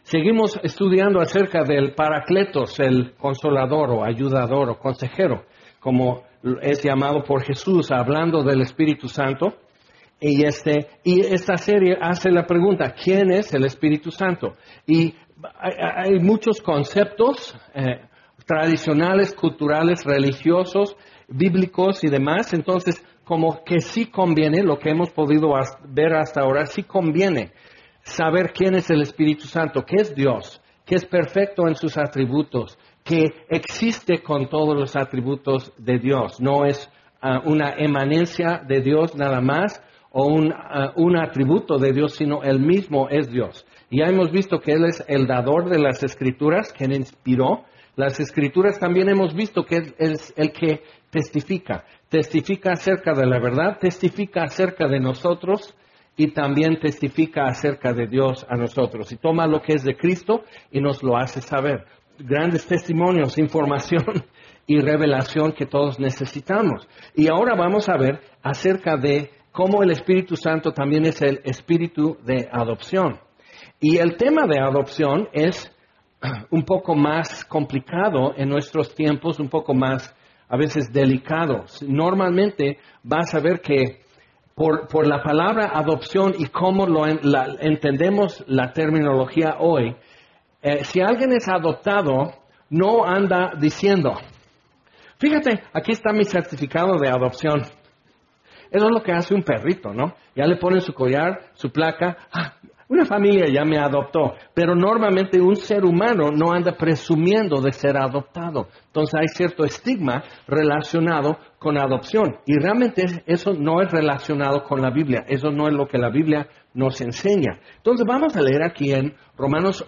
Seguimos estudiando acerca del Paracletos, el consolador o ayudador o consejero, como es llamado por Jesús, hablando del Espíritu Santo. Y esta serie hace la pregunta, ¿quién es el Espíritu Santo? Y hay muchos conceptos tradicionales, culturales, religiosos, bíblicos y demás. Entonces, como que sí conviene, lo que hemos podido ver hasta ahora, sí conviene saber quién es el Espíritu Santo, qué es Dios, que es perfecto en sus atributos, que existe con todos los atributos de Dios. No es una emanencia de Dios nada más, o un atributo de Dios, sino Él mismo es Dios. Y ya hemos visto que Él es el dador de las Escrituras, quien inspiró las Escrituras. También hemos visto que Él es el que testifica acerca de la verdad, testifica acerca de nosotros y también testifica acerca de Dios a nosotros. Y toma lo que es de Cristo y nos lo hace saber. Grandes testimonios, información y revelación que todos necesitamos. Y ahora vamos a ver acerca de cómo el Espíritu Santo también es el espíritu de adopción. Y el tema de adopción es un poco más complicado en nuestros tiempos, un poco más a veces delicado. Normalmente vas a ver que por la palabra adopción y cómo entendemos la terminología hoy, si alguien es adoptado, no anda diciendo, fíjate, aquí está mi certificado de adopción. Eso es lo que hace un perrito, ¿no? Ya le ponen su collar, su placa, una familia ya me adoptó. Pero normalmente un ser humano no anda presumiendo de ser adoptado. Entonces hay cierto estigma relacionado con adopción. Y realmente eso no es relacionado con la Biblia. Eso no es lo que la Biblia nos enseña. Entonces vamos a leer aquí en Romanos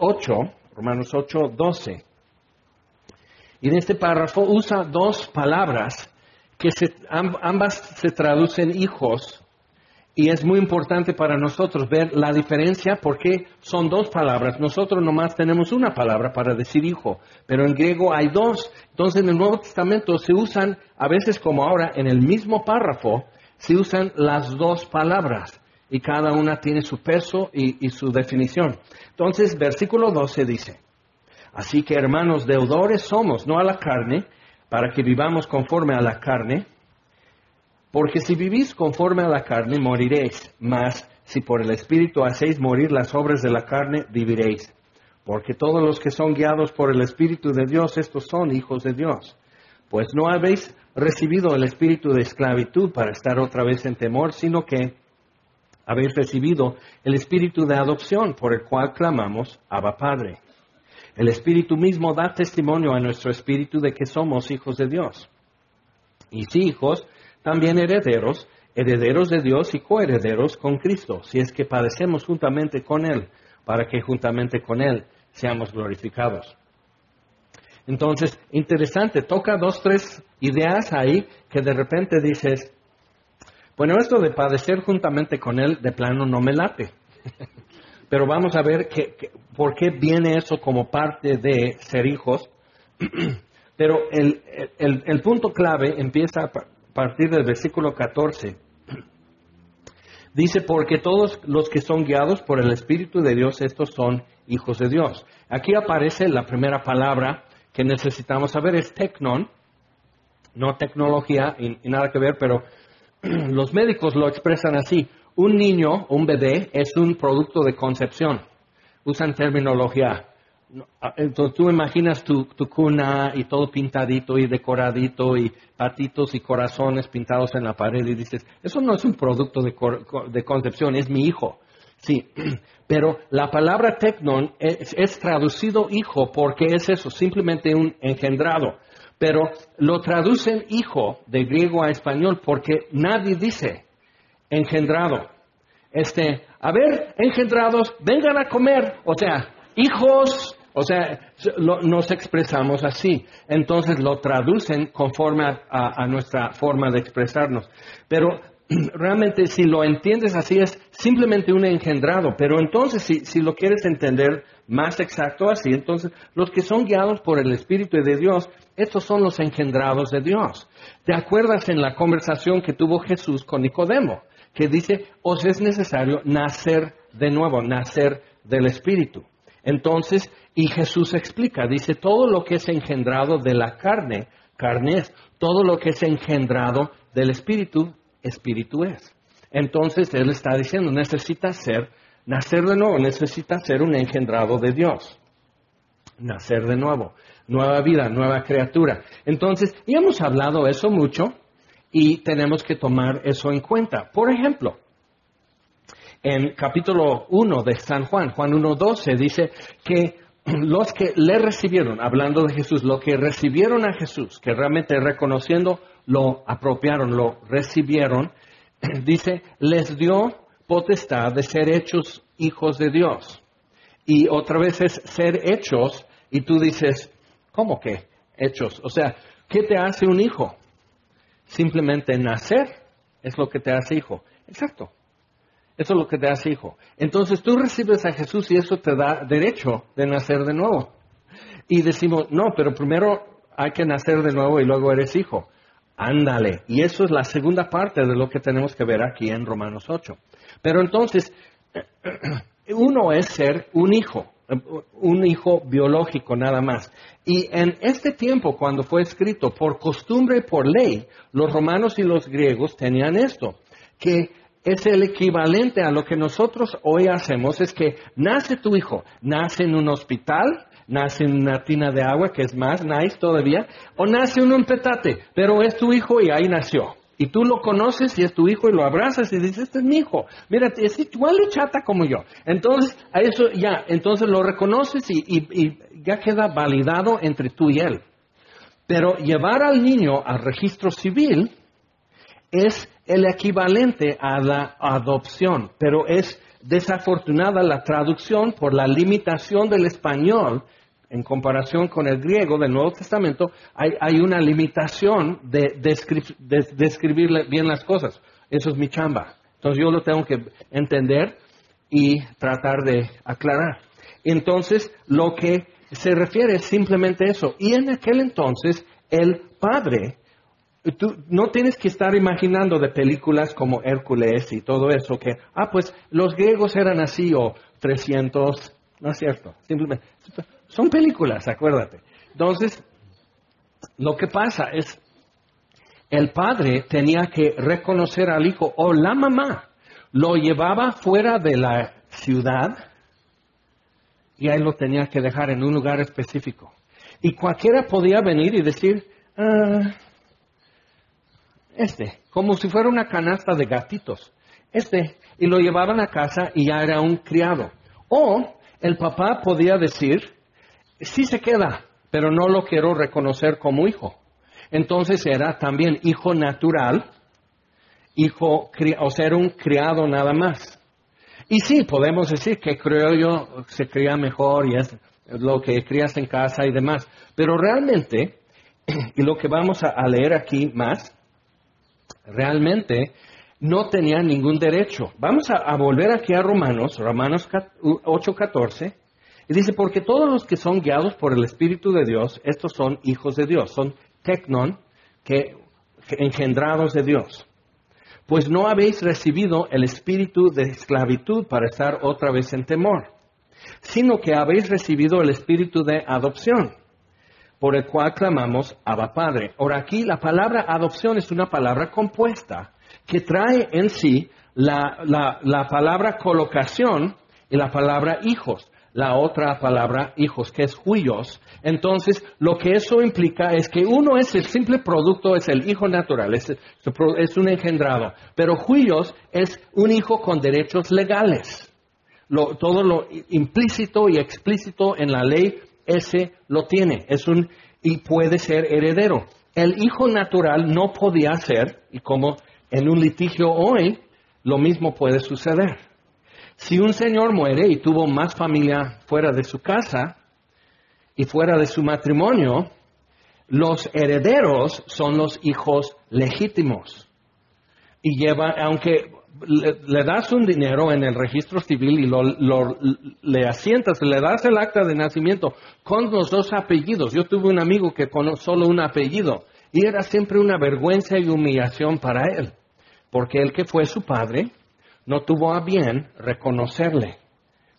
8:12. Y en este párrafo usa dos palabras que ambas se traducen hijos, y es muy importante para nosotros ver la diferencia porque son dos palabras. Nosotros nomás tenemos una palabra para decir hijo, pero en griego hay dos. Entonces en el Nuevo Testamento se usan, a veces como ahora, en el mismo párrafo, se usan las dos palabras y cada una tiene su peso y su definición. Entonces, versículo 12 dice, así que hermanos, deudores somos, no a la carne, para que vivamos conforme a la carne, porque si vivís conforme a la carne, moriréis, mas si por el Espíritu hacéis morir las obras de la carne, viviréis. Porque todos los que son guiados por el Espíritu de Dios, estos son hijos de Dios. Pues no habéis recibido el espíritu de esclavitud para estar otra vez en temor, sino que habéis recibido el espíritu de adopción, por el cual clamamos, Abba Padre. El Espíritu mismo da testimonio a nuestro espíritu de que somos hijos de Dios. Y si hijos, también herederos, herederos de Dios y coherederos con Cristo, si es que padecemos juntamente con Él, para que juntamente con Él seamos glorificados. Entonces, interesante, toca 2, 3 ideas ahí que de repente dices, bueno, esto de padecer juntamente con Él de plano no me late. Pero vamos a ver por qué viene eso como parte de ser hijos. Pero el punto clave empieza a partir del versículo 14. Dice, porque todos los que son guiados por el Espíritu de Dios, estos son hijos de Dios. Aquí aparece la primera palabra que necesitamos saber, es teknon, no tecnología y nada que ver, pero los médicos lo expresan así. Un niño, un bebé, es un producto de concepción. Usan terminología. Entonces tú imaginas tu cuna y todo pintadito y decoradito y patitos y corazones pintados en la pared y dices, eso no es un producto de concepción, es mi hijo. Sí, pero la palabra teknon es traducido hijo porque es eso, simplemente un engendrado. Pero lo traducen hijo de griego a español porque nadie dice engendrado. A ver, engendrados, vengan a comer. O sea, hijos, nos expresamos así. Entonces lo traducen conforme a nuestra forma de expresarnos. Pero realmente si lo entiendes así es simplemente un engendrado. Pero entonces si lo quieres entender más exacto así, entonces los que son guiados por el Espíritu de Dios, estos son los engendrados de Dios. ¿Te acuerdas en la conversación que tuvo Jesús con Nicodemo? Que dice, os es necesario nacer de nuevo, nacer del Espíritu. Entonces, y Jesús explica, dice, todo lo que es engendrado de la carne, carne es. Todo lo que es engendrado del espíritu, espíritu es. Entonces, Él está diciendo, nacer de nuevo, necesita ser un engendrado de Dios. Nacer de nuevo, nueva vida, nueva criatura. Entonces, y hemos hablado eso mucho y tenemos que tomar eso en cuenta. Por ejemplo, en capítulo 1 de San Juan, Juan 1:12, dice que los que le recibieron, hablando de Jesús, los que recibieron a Jesús, que realmente reconociendo, lo apropiaron, lo recibieron, dice, les dio potestad de ser hechos hijos de Dios. Y otra vez es ser hechos, y tú dices, ¿cómo que hechos? O sea, ¿qué te hace un hijo? Simplemente nacer es lo que te hace hijo. Exacto. Eso es lo que te hace hijo. Entonces tú recibes a Jesús y eso te da derecho de nacer de nuevo. Y decimos, no, pero primero hay que nacer de nuevo y luego eres hijo. Ándale. Y eso es la segunda parte de lo que tenemos que ver aquí en Romanos 8. Pero entonces, uno es ser un hijo biológico nada más. Y en este tiempo, cuando fue escrito, por costumbre y por ley, los romanos y los griegos tenían esto, que es el equivalente a lo que nosotros hoy hacemos, es que nace tu hijo, nace en un hospital, nace en una tina de agua, que es más nice todavía, o nace en un petate, pero es tu hijo y ahí nació. Y tú lo conoces y es tu hijo y lo abrazas y dices, este es mi hijo, mira, es igual de chata como yo. Entonces, a eso ya, entonces lo reconoces y ya queda validado entre tú y él. Pero llevar al niño al registro civil es el equivalente a la adopción, pero es desafortunada la traducción por la limitación del español en comparación con el griego del Nuevo Testamento. Hay una limitación de describir bien las cosas. Eso es mi chamba. Entonces yo lo tengo que entender y tratar de aclarar. Entonces lo que se refiere es simplemente eso. Y en aquel entonces el padre, tú no tienes que estar imaginando de películas como Hércules y todo eso, que, pues los griegos eran así o 300, no es cierto, simplemente, son películas, acuérdate. Entonces, lo que pasa es, el padre tenía que reconocer al hijo, o la mamá lo llevaba fuera de la ciudad y ahí lo tenía que dejar en un lugar específico. Y cualquiera podía venir y decir, como si fuera una canasta de gatitos. Y lo llevaban a casa y ya era un criado. O el papá podía decir, sí se queda, pero no lo quiero reconocer como hijo. Entonces era también hijo natural, o ser un criado nada más. Y sí, podemos decir que criollo se cría mejor y es lo que crías en casa y demás. Pero realmente, y lo que vamos a leer aquí más, realmente no tenía ningún derecho. Vamos a volver aquí a Romanos 8:14, y dice, porque todos los que son guiados por el Espíritu de Dios, estos son hijos de Dios, son teknon, que engendrados de Dios. Pues no habéis recibido el espíritu de esclavitud para estar otra vez en temor, sino que habéis recibido el espíritu de adopción, por el cual clamamos Abba Padre. Ahora aquí la palabra adopción es una palabra compuesta que trae en sí la palabra colocación y la palabra hijos. La otra palabra hijos, que es huios. Entonces, lo que eso implica es que uno es el simple producto, es el hijo natural, es un engendrado. Pero huios es un hijo con derechos legales. Todo lo implícito y explícito en la ley, ese lo tiene, y puede ser heredero. El hijo natural no podía ser, y como en un litigio hoy, lo mismo puede suceder. Si un señor muere y tuvo más familia fuera de su casa y fuera de su matrimonio, los herederos son los hijos legítimos. Y aunque le das un dinero en el registro civil y le asientas, le das el acta de nacimiento con los dos apellidos. Yo tuve un amigo que con solo un apellido y era siempre una vergüenza y humillación para él, porque el que fue su padre no tuvo a bien reconocerle.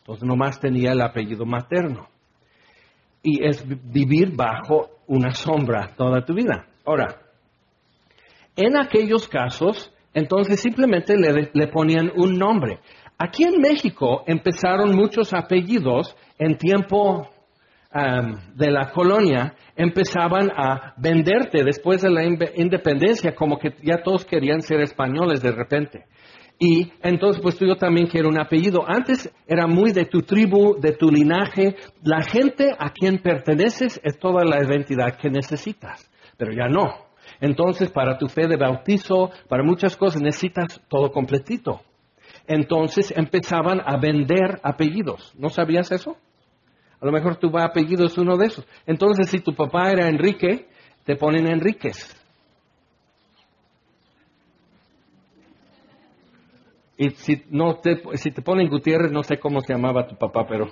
Entonces nomás tenía el apellido materno. Y es vivir bajo una sombra toda tu vida. Ahora, en aquellos casos, entonces simplemente le ponían un nombre. Aquí en México empezaron muchos apellidos en tiempo de la colonia, empezaban a venderte después de la independencia, como que ya todos querían ser españoles de repente. Y entonces, pues yo también quiero un apellido. Antes era muy de tu tribu, de tu linaje. La gente a quien perteneces es toda la identidad que necesitas. Pero ya no. Entonces, para tu fe de bautizo, para muchas cosas, necesitas todo completito. Entonces, empezaban a vender apellidos. ¿No sabías eso? A lo mejor tu apellido es uno de esos. Entonces, si tu papá era Enrique, te ponen Enríquez. Y si te ponen Gutiérrez, no sé cómo se llamaba tu papá, pero...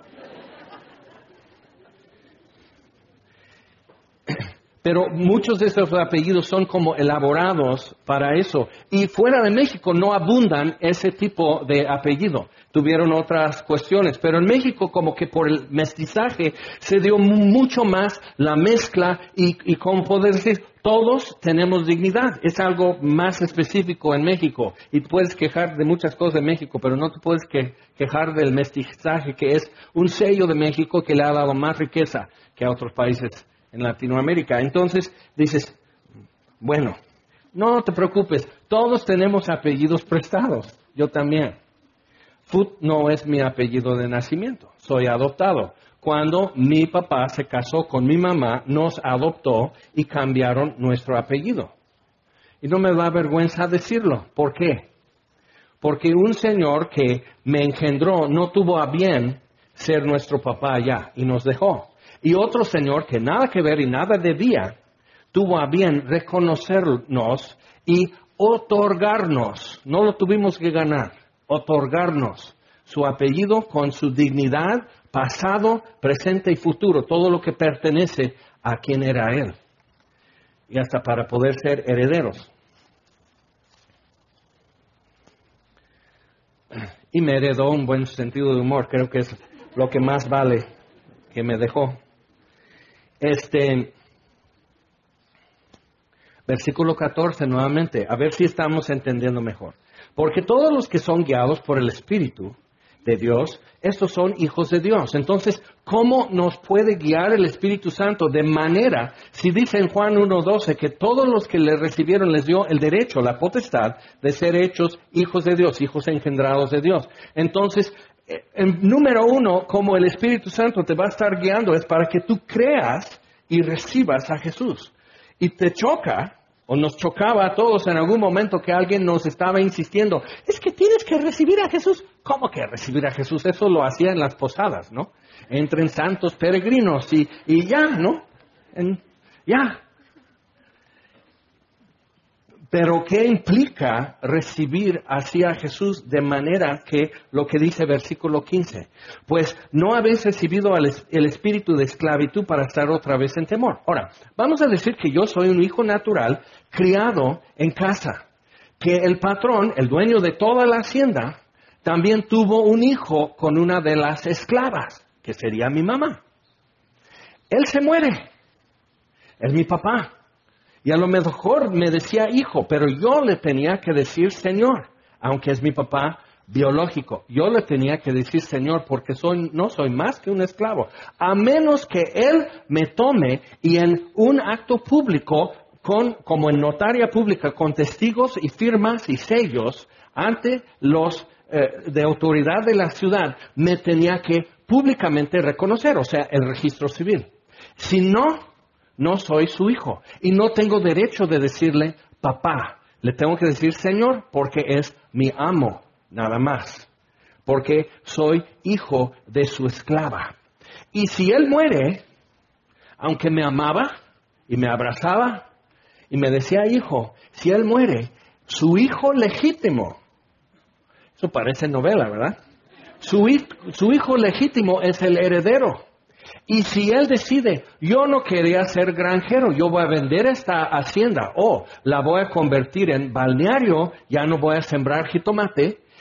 Pero muchos de esos apellidos son como elaborados para eso. Y fuera de México no abundan ese tipo de apellido. Tuvieron otras cuestiones. Pero en México como que por el mestizaje se dio mucho más la mezcla y como poder decir, todos tenemos dignidad. Es algo más específico en México. Y te puedes quejar de muchas cosas de México, pero no te puedes quejar del mestizaje, que es un sello de México que le ha dado más riqueza que a otros países en Latinoamérica. Entonces dices, bueno, no te preocupes, todos tenemos apellidos prestados, yo también. Foot no es mi apellido de nacimiento, soy adoptado. Cuando mi papá se casó con mi mamá, nos adoptó y cambiaron nuestro apellido. Y no me da vergüenza decirlo. ¿Por qué? Porque un señor que me engendró no tuvo a bien ser nuestro papá ya y nos dejó. Y otro señor que nada que ver y nada debía, tuvo a bien reconocernos y otorgarnos, no lo tuvimos que ganar, otorgarnos su apellido con su dignidad, pasado, presente y futuro, todo lo que pertenece a quien era él. Y hasta para poder ser herederos. Y me heredó un buen sentido de humor, creo que es lo que más vale que me dejó. Versículo 14 nuevamente, a ver si estamos entendiendo mejor. Porque todos los que son guiados por el Espíritu de Dios, estos son hijos de Dios. Entonces, ¿cómo nos puede guiar el Espíritu Santo? De manera, si dice en Juan 1:12 que todos los que le recibieron les dio el derecho, la potestad de ser hechos hijos de Dios, hijos engendrados de Dios. Entonces, número uno, como el Espíritu Santo te va a estar guiando, es para que tú creas y recibas a Jesús. Y te choca, o nos chocaba a todos en algún momento que alguien nos estaba insistiendo, es que tienes que recibir a Jesús. ¿Cómo que recibir a Jesús? Eso lo hacía en las posadas, ¿no? Entren santos peregrinos y ya, ¿no? Ya. Pero ¿qué implica recibir así a Jesús de manera que lo que dice versículo 15? Pues no habéis recibido el espíritu de esclavitud para estar otra vez en temor. Ahora, vamos a decir que yo soy un hijo natural criado en casa, que el patrón, el dueño de toda la hacienda, también tuvo un hijo con una de las esclavas, que sería mi mamá. Él se muere, es mi papá. Y a lo mejor me decía hijo, pero yo le tenía que decir Señor, aunque es mi papá biológico. Yo le tenía que decir Señor porque no soy más que un esclavo. A menos que Él me tome y en un acto público, como en notaria pública, con testigos y firmas y sellos ante los de autoridad de la ciudad, me tenía que públicamente reconocer, o sea, el registro civil. Si no soy su hijo y no tengo derecho de decirle papá. Le tengo que decir Señor porque es mi amo, nada más. Porque soy hijo de su esclava. Y si él muere, aunque me amaba y me abrazaba y me decía hijo, si él muere, su hijo legítimo, eso parece novela, ¿verdad? Su hijo legítimo es el heredero. Y si él decide, yo no quería ser granjero, yo voy a vender esta hacienda o la voy a convertir en balneario, ya no voy a sembrar jitomate,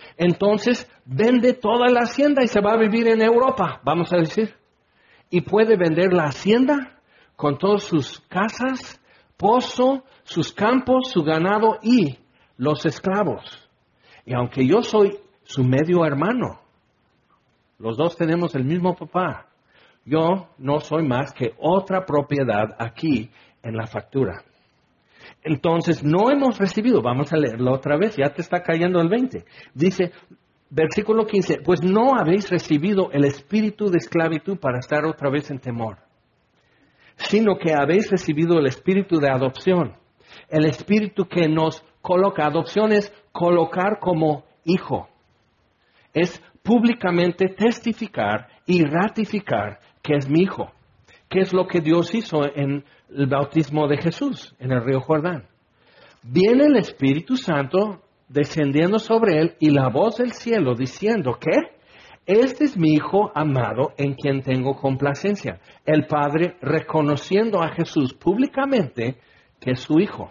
Entonces vende toda la hacienda y se va a vivir en Europa, vamos a decir. Y puede vender la hacienda con todas sus casas, pozo, sus campos, su ganado y los esclavos. Y aunque yo soy su medio hermano, los dos tenemos el mismo papá, yo no soy más que otra propiedad aquí en la factura. Entonces, no hemos recibido, vamos a leerlo otra vez, ya te está cayendo el 20. Dice, versículo 15, pues no habéis recibido el espíritu de esclavitud para estar otra vez en temor, sino que habéis recibido el espíritu de adopción, el espíritu que nos coloca. Adopción es colocar como hijo, es públicamente testificar y ratificar que es mi hijo, que es lo que Dios hizo en el bautismo de Jesús en el río Jordán. Viene el Espíritu Santo descendiendo sobre él y la voz del cielo diciendo que este es mi Hijo amado en quien tengo complacencia. El Padre reconociendo a Jesús públicamente que es su Hijo.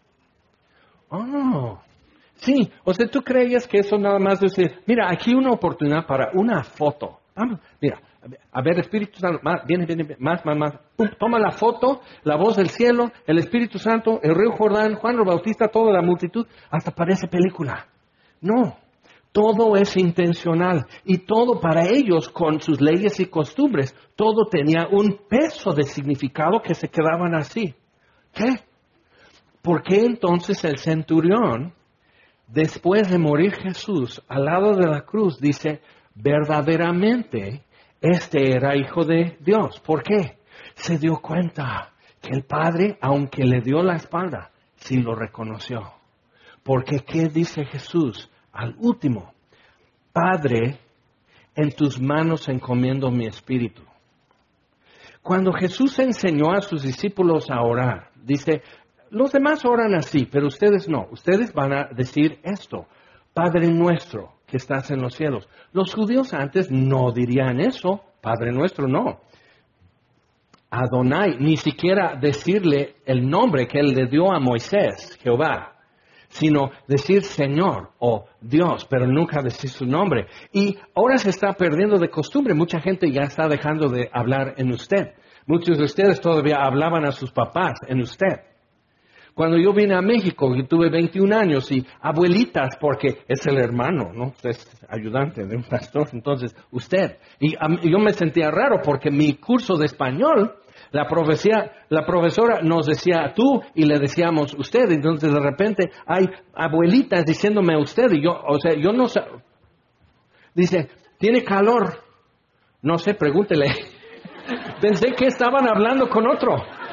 Oh, sí, o sea, tú creías que eso nada más decir, mira, aquí una oportunidad para una foto. Vamos, mira, a ver, Espíritu Santo, viene, más, pum, toma la foto, la voz del cielo, el Espíritu Santo, el río Jordán, Juan el Bautista, toda la multitud, hasta parece película. No, todo es intencional y todo para ellos con sus leyes y costumbres, todo tenía un peso de significado que se quedaban así. ¿Qué? ¿Por qué entonces el centurión, después de morir Jesús al lado de la cruz, dice, verdaderamente este era hijo de Dios? ¿Por qué? Se dio cuenta que el Padre, aunque le dio la espalda, sí lo reconoció. Porque ¿qué dice Jesús al último? Padre, en tus manos encomiendo mi espíritu. Cuando Jesús enseñó a sus discípulos a orar, dice, los demás oran así, pero ustedes no. Ustedes van a decir esto, Padre nuestro que estás en los cielos. Los judíos antes no dirían eso, Padre nuestro no. Adonai, ni siquiera decirle el nombre que él le dio a Moisés, Jehová, sino decir Señor o Dios, pero nunca decir su nombre. Y ahora se está perdiendo de costumbre, mucha gente ya está dejando de hablar en usted. Muchos de ustedes todavía hablaban a sus papás en usted. Cuando yo vine a México, yo tuve 21 años y abuelitas, porque es el hermano, ¿no? Usted es ayudante de un pastor, entonces usted. Y yo me sentía raro porque mi curso de español, la profesora nos decía tú y le decíamos usted. Entonces de repente hay abuelitas diciéndome usted y yo, o sea, yo no sé. Dice, ¿tiene calor? No sé, pregúntele. Pensé que estaban hablando con otro.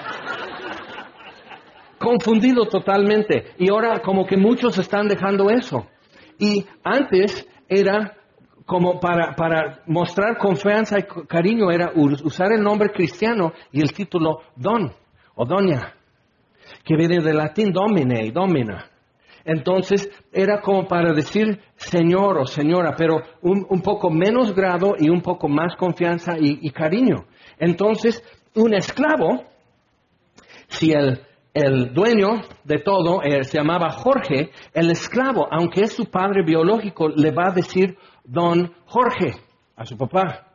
Confundido totalmente. Y ahora como que muchos están dejando eso. Y antes era como para mostrar confianza y cariño, era usar el nombre cristiano y el título don o doña, que viene del latín domine y domina. Entonces era como para decir señor o señora, pero un poco menos grado y un poco más confianza y cariño. Entonces un esclavo, si el dueño de todo se llamaba Jorge, el esclavo, aunque es su padre biológico, le va a decir don Jorge a su papá.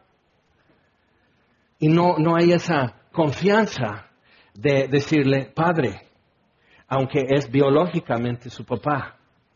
Y no hay esa confianza de decirle padre, aunque es biológicamente su papá.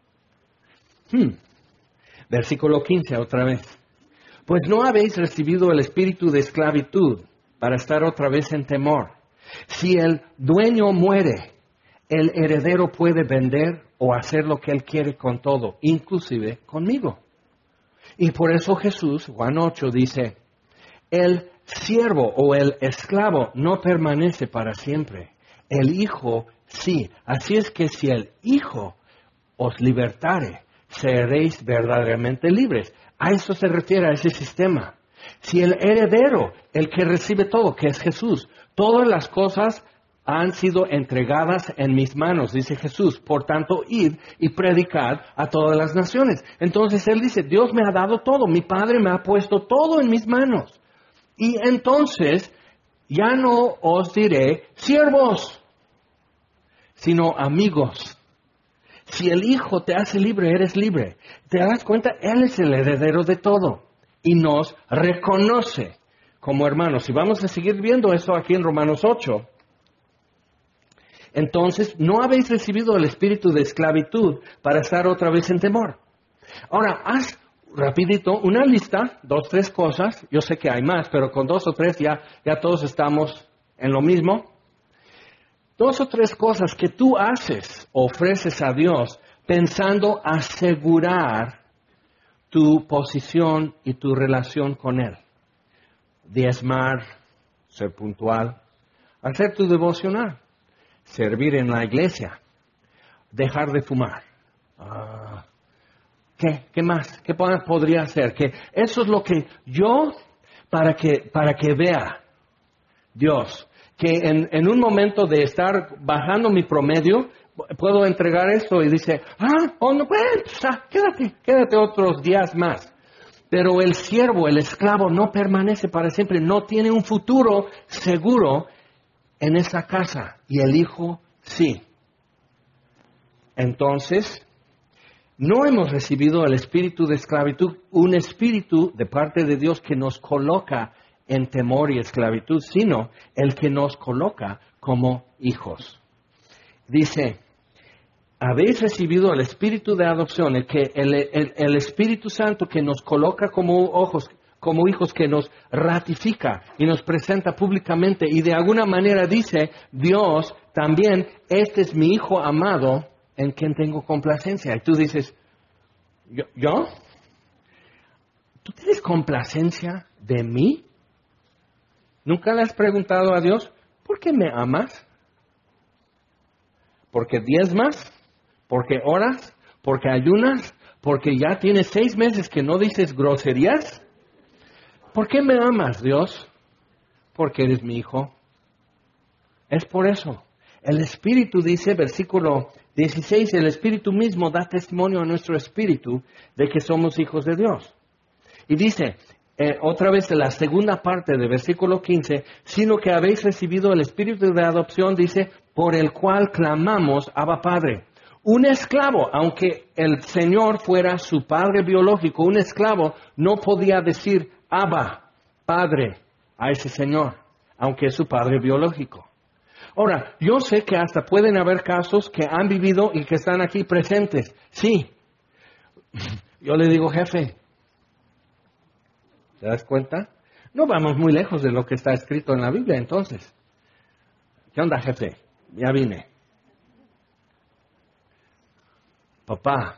Versículo 15 otra vez. Pues no habéis recibido el espíritu de esclavitud para estar otra vez en temor. Si el dueño muere, el heredero puede vender o hacer lo que él quiere con todo, inclusive conmigo. Y por eso Jesús, Juan 8, dice, el siervo o el esclavo no permanece para siempre, el hijo sí. Así es que si el hijo os libertare, seréis verdaderamente libres. A eso se refiere, a ese sistema. Si el heredero, el que recibe todo, que es Jesús, todas las cosas han sido entregadas en mis manos, dice Jesús. Por tanto, id y predicad a todas las naciones. Entonces Él dice, Dios me ha dado todo, mi Padre me ha puesto todo en mis manos. Y entonces, ya no os diré siervos, sino amigos. Si el Hijo te hace libre, eres libre. ¿Te das cuenta? Él es el heredero de todo y nos reconoce como hermanos. Y vamos a seguir viendo eso aquí en Romanos 8. Entonces, no habéis recibido el espíritu de esclavitud para estar otra vez en temor. Ahora, haz rapidito una lista, 2, 3 cosas. Yo sé que hay más, pero con 2 o 3 ya todos estamos en lo mismo. 2 o 3 cosas que tú haces, ofreces a Dios, pensando asegurar tu posición y tu relación con Él. Diezmar, ser puntual, hacer tu devocional, servir en la iglesia, dejar de fumar. ¿Qué más? ¿Qué podría hacer? Que eso es lo que yo, para que vea Dios, que en un momento de estar bajando mi promedio, puedo entregar esto y dice, no, pues, quédate otros días más. Pero el siervo, el esclavo, no permanece para siempre, no tiene un futuro seguro en esa casa, y el hijo sí. Entonces, no hemos recibido el espíritu de esclavitud, un espíritu de parte de Dios que nos coloca en temor y esclavitud, sino el que nos coloca como hijos. Dice, habéis recibido el espíritu de adopción, el Espíritu Santo que nos coloca como hijos, que nos ratifica y nos presenta públicamente, y de alguna manera dice Dios también, este es mi hijo amado en quien tengo complacencia. Y tú dices, ¿yo? ¿Tú tienes complacencia de mí? ¿Nunca le has preguntado a Dios, ¿por qué me amas? ¿Porque diezmas? ¿Porque oras? ¿Porque ayunas? ¿Porque ya tienes 6 meses que no dices groserías? ¿Por qué me amas, Dios? Porque eres mi hijo. Es por eso. El Espíritu dice, versículo 16, el Espíritu mismo da testimonio a nuestro espíritu de que somos hijos de Dios. Y dice, otra vez en la segunda parte del versículo 15, sino que habéis recibido el Espíritu de adopción, dice, por el cual clamamos, Abba Padre. Un esclavo, aunque el Señor fuera su padre biológico, un esclavo no podía decir Abba, Padre, a ese Señor, aunque es su padre biológico. Ahora, yo sé que hasta pueden haber casos que han vivido y que están aquí presentes. Sí. Yo le digo, jefe, ¿te das cuenta? No vamos muy lejos de lo que está escrito en la Biblia, entonces. ¿Qué onda, jefe? Ya vine. Papá.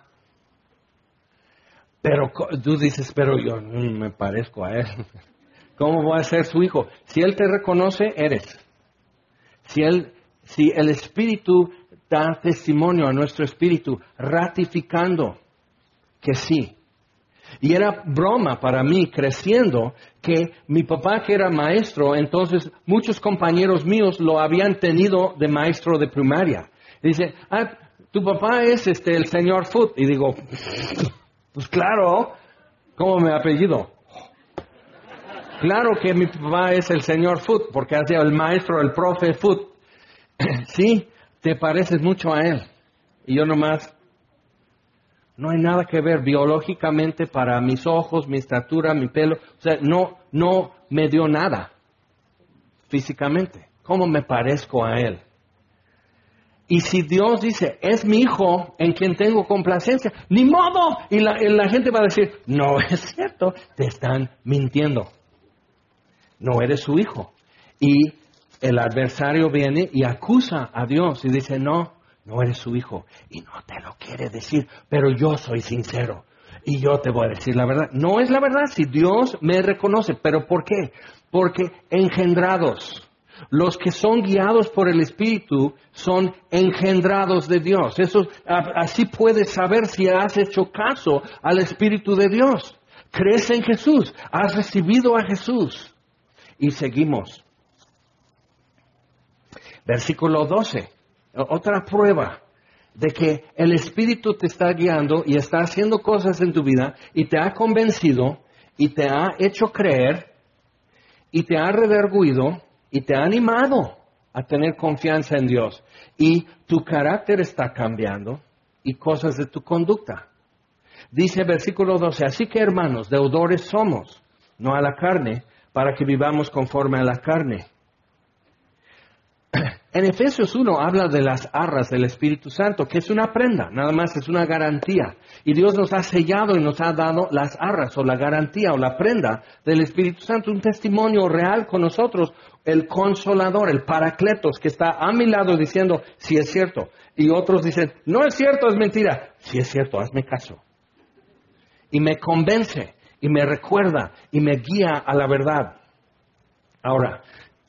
Pero tú dices, pero yo no me parezco a él. ¿Cómo voy a ser su hijo? Si él te reconoce, eres. Si el Espíritu da testimonio a nuestro espíritu, ratificando que sí. Y era broma para mí, creciendo, que mi papá, que era maestro, entonces muchos compañeros míos lo habían tenido de maestro de primaria. Dice, tu papá es el señor Foot. Y digo, pues claro, ¿cómo me apellido? Claro que mi papá es el señor Foot, porque hacía el maestro, el profe Foot. Sí, te pareces mucho a él. Y yo nomás, no hay nada que ver biológicamente para mis ojos, mi estatura, mi pelo. O sea, no me dio nada físicamente. ¿Cómo me parezco a él? Y si Dios dice, es mi hijo en quien tengo complacencia, ¡ni modo! Y la gente va a decir, no es cierto, te están mintiendo. No eres su hijo. Y el adversario viene y acusa a Dios y dice, no eres su hijo. Y no te lo quiere decir, pero yo soy sincero. Y yo te voy a decir la verdad. No es la verdad si Dios me reconoce. ¿Pero por qué? Porque engendrados. Los que son guiados por el Espíritu son engendrados de Dios. Así puedes saber si has hecho caso al Espíritu de Dios. Crees en Jesús. Has recibido a Jesús. Y seguimos. Versículo 12. Otra prueba de que el Espíritu te está guiando y está haciendo cosas en tu vida y te ha convencido y te ha hecho creer y te ha redarguido y te ha animado a tener confianza en Dios. Y tu carácter está cambiando y cosas de tu conducta. Dice versículo 12, así que hermanos, deudores somos, no a la carne, para que vivamos conforme a la carne. En Efesios 1 habla de las arras del Espíritu Santo, que es una prenda, nada más es una garantía. Y Dios nos ha sellado y nos ha dado las arras o la garantía o la prenda del Espíritu Santo, un testimonio real con nosotros, el consolador, el paracletos, que está a mi lado diciendo, sí es cierto. Y otros dicen, no es cierto, es mentira. Sí es cierto, hazme caso. Y me convence, y me recuerda, y me guía a la verdad. Ahora,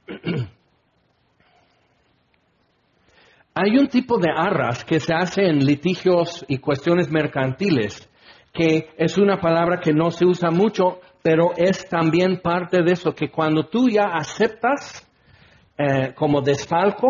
hay un tipo de arras que se hace en litigios y cuestiones mercantiles, que es una palabra que no se usa mucho, pero es también parte de eso, que cuando tú ya aceptas como desfalco,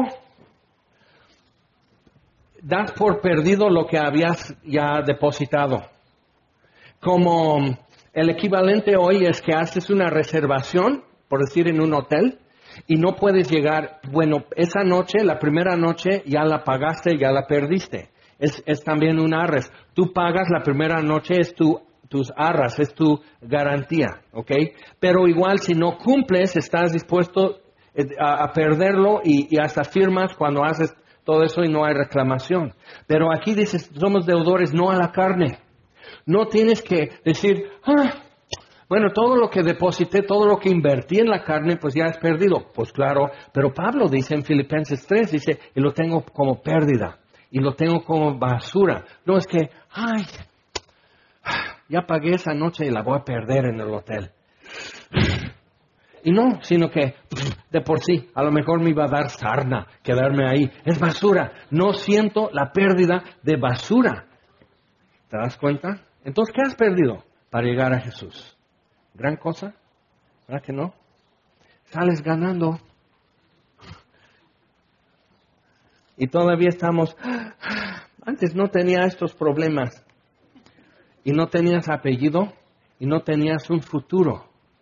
das por perdido lo que habías ya depositado. Como el equivalente hoy es que haces una reservación, por decir en un hotel, y no puedes llegar, bueno, esa noche, la primera noche, ya la pagaste, ya la perdiste. Es también un arras. Tú pagas la primera noche, es tus arras, es tu garantía, ¿ok? Pero igual si no cumples, estás dispuesto a perderlo y hasta firmas cuando haces todo eso y no hay reclamación. Pero aquí dices, somos deudores no a la carne. No tienes que decir, bueno, todo lo que deposité, todo lo que invertí en la carne, pues ya es perdido. Pues claro, pero Pablo dice en Filipenses 3, dice, y lo tengo como pérdida, y lo tengo como basura. No es que, ya pagué esa noche y la voy a perder en el hotel. Y no, sino que de por sí, a lo mejor me iba a dar sarna quedarme ahí. Es basura. No siento la pérdida de basura. ¿Te das cuenta? Entonces, ¿qué has perdido para llegar a Jesús? Gran cosa, ¿verdad que no? Sales ganando. Y todavía estamos, antes no tenía estos problemas. Y no tenías apellido y no tenías un futuro.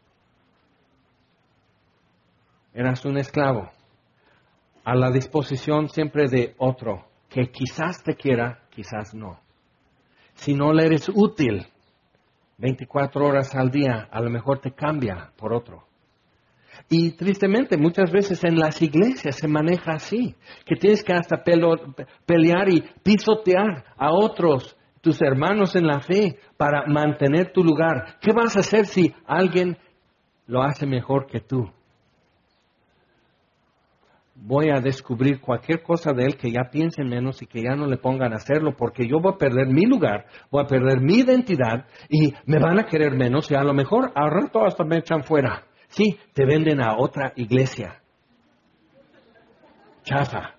Eras un esclavo. A la disposición siempre de otro, que quizás te quiera, quizás no. Si no le eres útil 24 horas al día, a lo mejor te cambia por otro. Y tristemente, muchas veces en las iglesias se maneja así, que tienes que hasta pelear y pisotear a otros, tus hermanos en la fe, para mantener tu lugar. ¿Qué vas a hacer si alguien lo hace mejor que tú? Voy a descubrir cualquier cosa de él que ya piensen menos y que ya no le pongan a hacerlo, porque yo voy a perder mi lugar, voy a perder mi identidad y me van a querer menos y a lo mejor al rato hasta me echan fuera. Sí, te venden a otra iglesia. Chafa.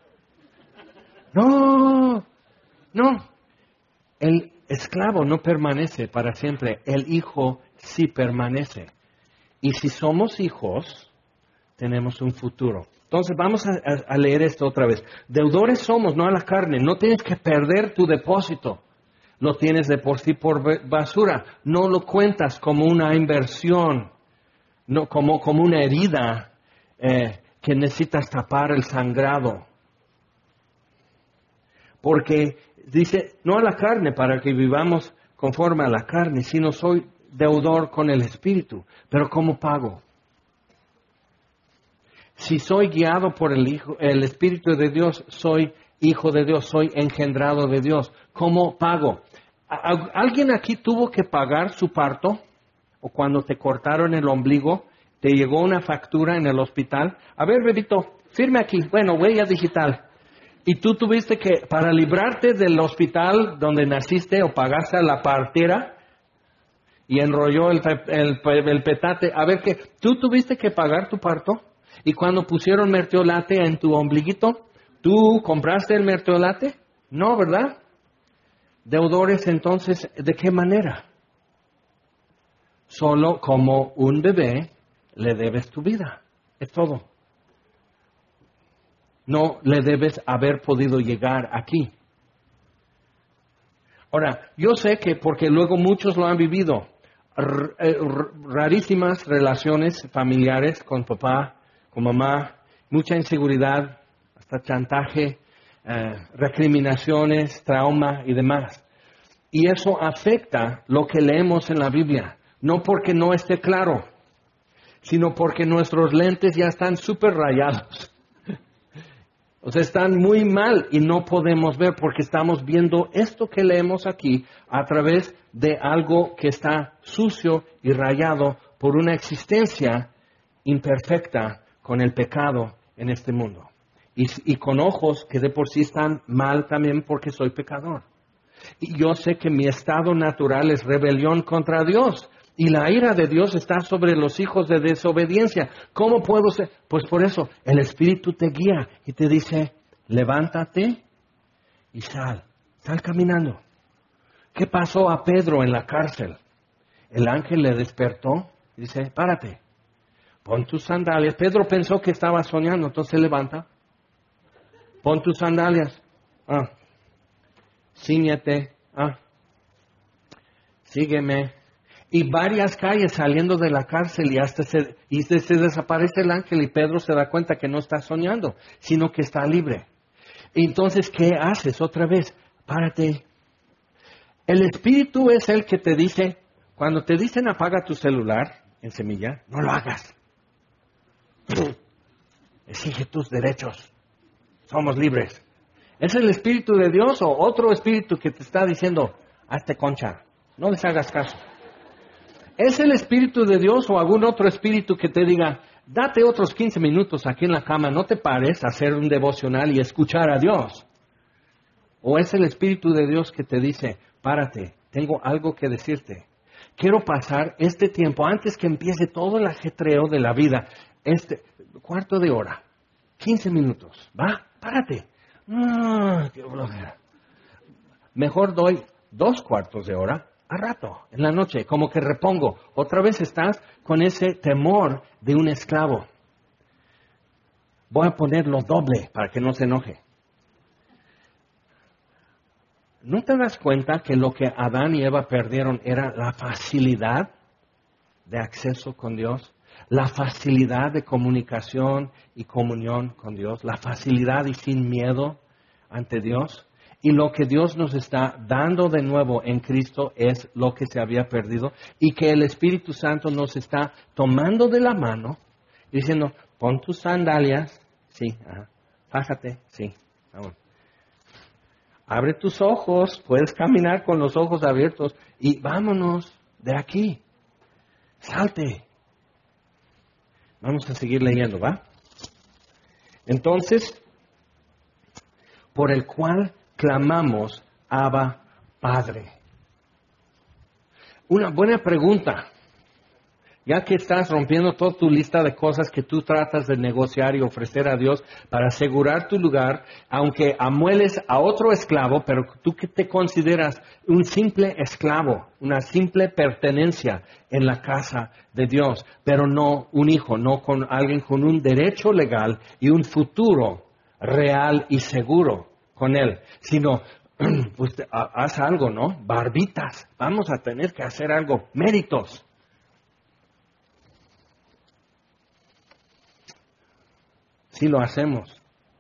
No. El esclavo no permanece para siempre, el hijo sí permanece. Y si somos hijos, tenemos un futuro. Entonces vamos a leer esto otra vez. Deudores somos, no a la carne. No tienes que perder tu depósito. Lo tienes de por sí por basura. No lo cuentas como una inversión, no como una herida que necesitas tapar el sangrado. Porque dice, no a la carne para que vivamos conforme a la carne, sino soy deudor con el Espíritu. Pero ¿cómo pago? Si soy guiado por el Espíritu de Dios, soy hijo de Dios, soy engendrado de Dios. ¿Cómo pago? ¿Alguien aquí tuvo que pagar su parto? ¿O cuando te cortaron el ombligo, te llegó una factura en el hospital? A ver, bebito, firme aquí. Bueno, huella digital. Y tú tuviste que, para librarte del hospital donde naciste o pagaste a la partera y enrolló el petate. A ver, ¿qué? ¿Tú tuviste que pagar tu parto? Y cuando pusieron mertiolate en tu ombliguito, ¿tú compraste el mertiolate? No, ¿verdad? Deudores, entonces, ¿de qué manera? Solo como un bebé le debes tu vida. Es todo. No le debes haber podido llegar aquí. Ahora, yo sé que porque luego muchos lo han vivido, rarísimas relaciones familiares con papá, con mamá, mucha inseguridad, hasta chantaje, recriminaciones, trauma y demás. Y eso afecta lo que leemos en la Biblia, no porque no esté claro, sino porque nuestros lentes ya están súper rayados. O sea, están muy mal y no podemos ver porque estamos viendo esto que leemos aquí a través de algo que está sucio y rayado por una existencia imperfecta con el pecado en este mundo. Y con ojos que de por sí están mal también porque soy pecador. Y yo sé que mi estado natural es rebelión contra Dios. Y la ira de Dios está sobre los hijos de desobediencia. ¿Cómo puedo ser? Pues por eso el Espíritu te guía y te dice, levántate y sal caminando. ¿Qué pasó a Pedro en la cárcel? El ángel le despertó y dice, párate, pon tus sandalias. Pedro pensó que estaba soñando, entonces se levanta. Pon tus sandalias. Cíñete. Sígueme. Y varias calles saliendo de la cárcel y hasta se desaparece el ángel y Pedro se da cuenta que no está soñando, sino que está libre. Entonces, ¿qué haces? Otra vez, párate. El Espíritu es el que te dice, cuando te dicen apaga tu celular en Semilla, no lo hagas. Exige tus derechos. Somos libres. ¿Es el Espíritu de Dios o otro espíritu que te está diciendo, hazte concha, no les hagas caso? ¿Es el Espíritu de Dios o algún otro espíritu que te diga, date otros 15 minutos aquí en la cama, no te pares a hacer un devocional y escuchar a Dios? ¿O es el Espíritu de Dios que te dice, párate, tengo algo que decirte? Quiero pasar este tiempo, antes que empiece todo el ajetreo de la vida, cuarto de hora, 15 minutos, ¿va? Párate. Qué flojera. Mejor doy 2 cuartos de hora a rato, en la noche, como que repongo. Otra vez estás con ese temor de un esclavo. Voy a ponerlo doble para que no se enoje. ¿No te das cuenta que lo que Adán y Eva perdieron era la facilidad de acceso con Dios? La facilidad de comunicación y comunión con Dios. La facilidad y sin miedo ante Dios. Y lo que Dios nos está dando de nuevo en Cristo es lo que se había perdido y que el Espíritu Santo nos está tomando de la mano y diciendo, pon tus sandalias, sí, fájate, sí, vamos. Abre tus ojos, puedes caminar con los ojos abiertos y vámonos de aquí, salte. Vamos a seguir leyendo, ¿va? Entonces, por el cual clamamos, Abba, Padre. Una buena pregunta, ya que estás rompiendo toda tu lista de cosas que tú tratas de negociar y ofrecer a Dios para asegurar tu lugar, aunque amueles a otro esclavo, pero tú que te consideras un simple esclavo, una simple pertenencia en la casa de Dios, pero no un hijo, no con alguien con un derecho legal y un futuro real y seguro con Él, sino, pues haz algo, ¿no? Barbitas, vamos a tener que hacer algo, méritos. Sí lo hacemos.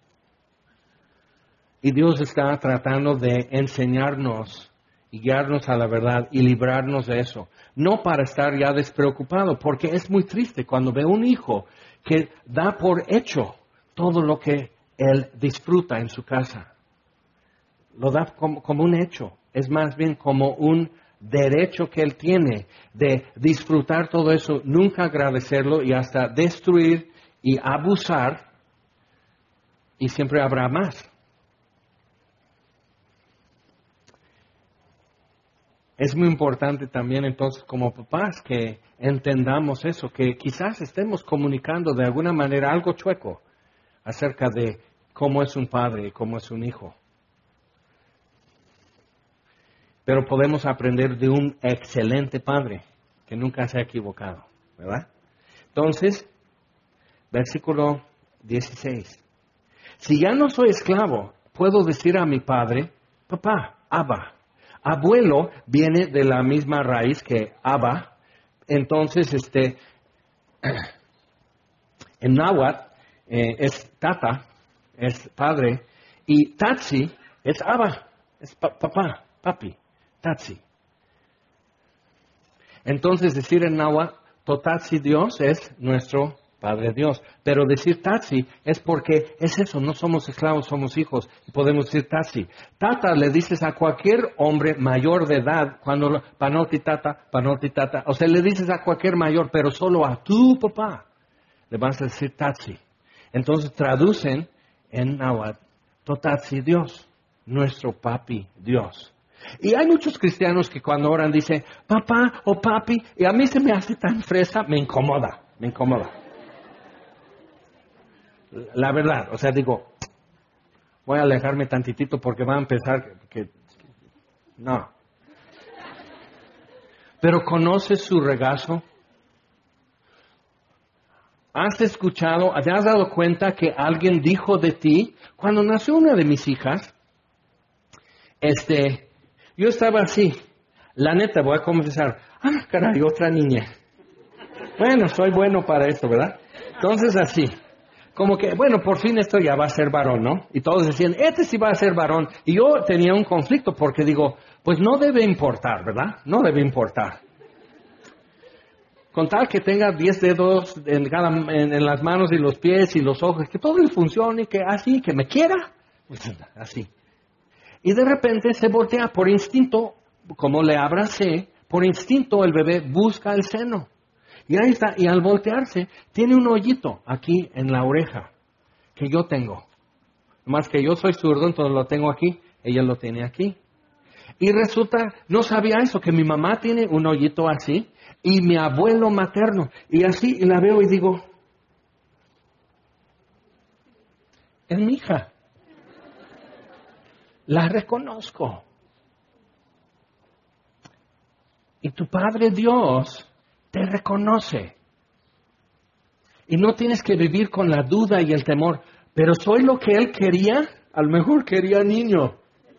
Y Dios está tratando de enseñarnos y guiarnos a la verdad y librarnos de eso. No para estar ya despreocupado, porque es muy triste cuando ve un hijo que da por hecho todo lo que él disfruta en su casa. Lo da como un hecho. Es más bien como un derecho que él tiene de disfrutar todo eso, nunca agradecerlo y hasta destruir y abusar. Y siempre habrá más. Es muy importante también entonces como papás que entendamos eso, que quizás estemos comunicando de alguna manera algo chueco acerca de cómo es un padre y cómo es un hijo. Pero podemos aprender de un excelente padre que nunca se ha equivocado, ¿verdad? Entonces, versículo 16. Si ya no soy esclavo, puedo decir a mi padre, papá, Abba. Abuelo viene de la misma raíz que Abba. Entonces, en náhuatl es tata, es padre. Y Tatsi es Abba, es papá, papi, Tatsi. Entonces decir en náhuatl, Totatsi Dios es nuestro Padre Dios. Pero decir Tatsi es porque es eso, no somos esclavos, somos hijos. Y podemos decir Tatsi. Tata le dices a cualquier hombre mayor de edad, cuando panoti tata, o sea, le dices a cualquier mayor, pero solo a tu papá le vas a decir Tatsi. Entonces traducen en náhuatl, Totatsi Dios, nuestro papi Dios. Y hay muchos cristianos que cuando oran dicen, papá o papi, y a mí se me hace tan fresa, me incomoda. La verdad, o sea, digo, voy a alejarme tantitito porque van a empezar que no. Pero ¿conoces su regazo? ¿Has escuchado, te has dado cuenta que alguien dijo de ti? Cuando nació una de mis hijas, yo estaba así. La neta, voy a confesar, caray, otra niña. Bueno, soy bueno para esto, ¿verdad? Entonces así, como que, bueno, por fin esto ya va a ser varón, ¿no? Y todos decían, sí va a ser varón. Y yo tenía un conflicto porque digo, pues no debe importar, ¿verdad? No debe importar. Con tal que tenga 10 dedos en las manos y los pies y los ojos, que todo le funcione, que así, que me quiera, pues así. Y de repente se voltea por instinto, como le abracé, por instinto el bebé busca el seno. Y ahí está, y al voltearse, tiene un hoyito aquí en la oreja, que yo tengo. Más que yo soy zurdo, entonces lo tengo aquí, ella lo tiene aquí. Y resulta, no sabía eso, que mi mamá tiene un hoyito así, y mi abuelo materno, y así, y la veo y digo, es mi hija. La reconozco. Y tu Padre Dios te reconoce. Y no tienes que vivir con la duda y el temor. Pero soy lo que Él quería. A lo mejor quería niño.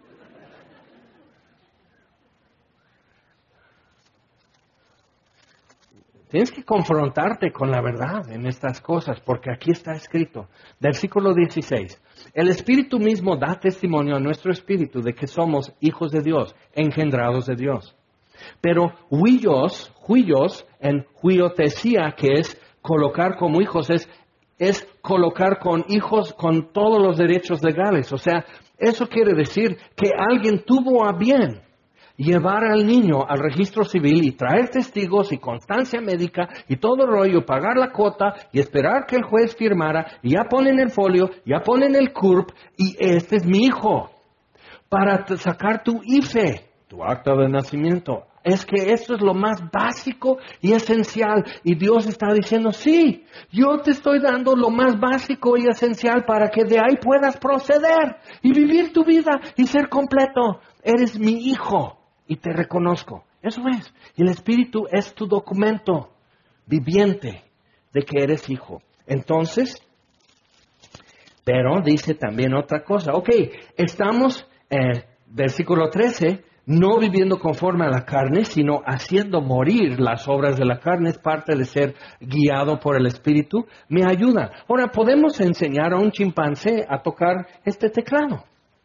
Tienes que confrontarte con la verdad en estas cosas, porque aquí está escrito. Versículo 16. El Espíritu mismo da testimonio a nuestro espíritu de que somos hijos de Dios, engendrados de Dios. Pero huillos, en huiotesía, que es colocar como hijos, es colocar con hijos con todos los derechos legales. O sea, eso quiere decir que alguien tuvo a bien llevar al niño al registro civil y traer testigos y constancia médica y todo el rollo, pagar la cuota y esperar que el juez firmara, y ya ponen el folio, ya ponen el CURP, y este es mi hijo, para sacar tu IFE, tu acta de nacimiento. Es que esto es lo más básico y esencial, y Dios está diciendo, sí, yo te estoy dando lo más básico y esencial para que de ahí puedas proceder y vivir tu vida y ser completo. Eres mi hijo. Y te reconozco. Eso es. Y el Espíritu es tu documento viviente de que eres hijo. Entonces, pero dice también otra cosa. Ok, estamos, versículo 13, no viviendo conforme a la carne, sino haciendo morir las obras de la carne. Es parte de ser guiado por el Espíritu. Me ayuda. Ahora, podemos enseñar a un chimpancé a tocar este teclado.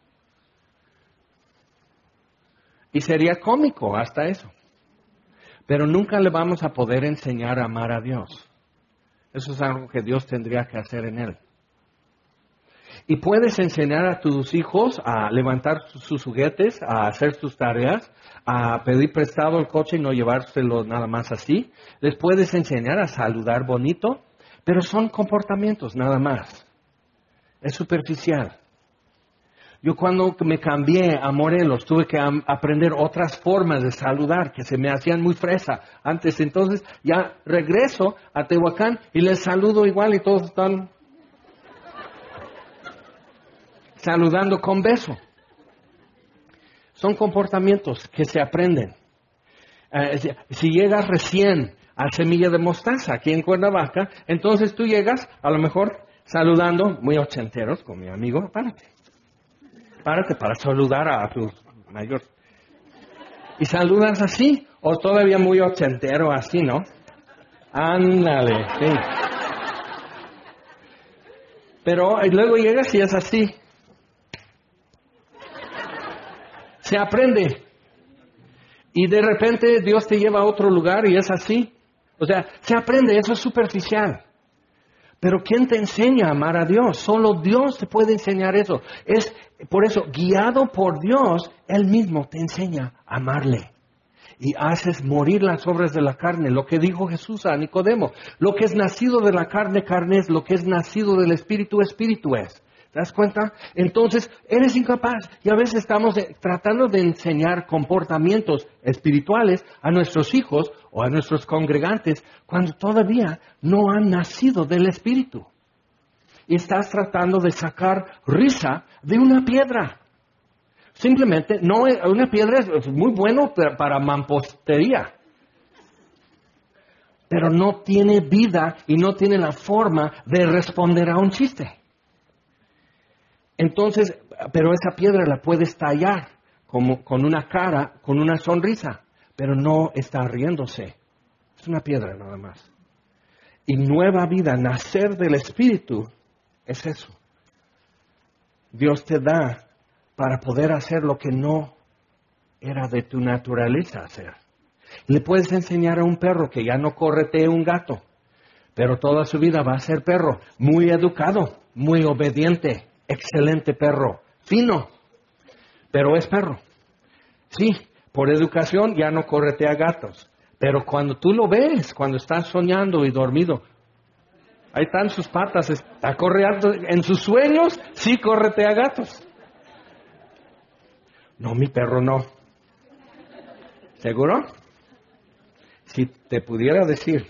Y sería cómico hasta eso. Pero nunca le vamos a poder enseñar a amar a Dios. Eso es algo que Dios tendría que hacer en él. Y puedes enseñar a tus hijos a levantar sus juguetes, a hacer sus tareas, a pedir prestado el coche y no llevárselo nada más así. Les puedes enseñar a saludar bonito, pero son comportamientos nada más. Es superficial. Yo cuando me cambié a Morelos tuve que aprender otras formas de saludar que se me hacían muy fresa antes. Entonces ya regreso a Tehuacán y les saludo igual y todos están saludando con beso. Son comportamientos que se aprenden. Si llegas recién a Semilla de Mostaza aquí en Cuernavaca, entonces tú llegas a lo mejor saludando, muy ochenteros con mi amigo, párate para saludar a tus mayores. Y saludas así, o todavía muy ochentero así, ¿no? Ándale, sí. Pero y luego llegas y es así. se aprende. Y de repente Dios te lleva a otro lugar y es así. O sea, se aprende, eso es superficial. Pero ¿quién te enseña a amar a Dios? Solo Dios te puede enseñar eso. Es por eso, guiado por Dios, Él mismo te enseña a amarle. Y haces morir las obras de la carne. Lo que dijo Jesús a Nicodemo. Lo que es nacido de la carne, carne es. Lo que es nacido del Espíritu, Espíritu es. ¿Te das cuenta? Entonces, eres incapaz. Y a veces estamos tratando de enseñar comportamientos espirituales a nuestros hijos o a nuestros congregantes cuando todavía no han nacido del Espíritu. Y estás tratando de sacar risa de una piedra. Simplemente, no, una piedra es muy bueno para mampostería. Pero no tiene vida y no tiene la forma de responder a un chiste. Entonces, pero esa piedra la puedes tallar como con una cara, con una sonrisa, pero no está riéndose. Es una piedra nada más. Y nueva vida, nacer del Espíritu, es eso. Dios te da para poder hacer lo que no era de tu naturaleza hacer. Le puedes enseñar a un perro que ya no corretee un gato, pero toda su vida va a ser perro, muy educado, muy obediente. Excelente perro, fino, pero es perro. Sí, por educación ya no corretea gatos, pero cuando tú lo ves, cuando estás soñando y dormido, ahí están sus patas, está correando, en sus sueños sí corretea gatos. No, mi perro no. ¿Seguro? Si te pudiera decir.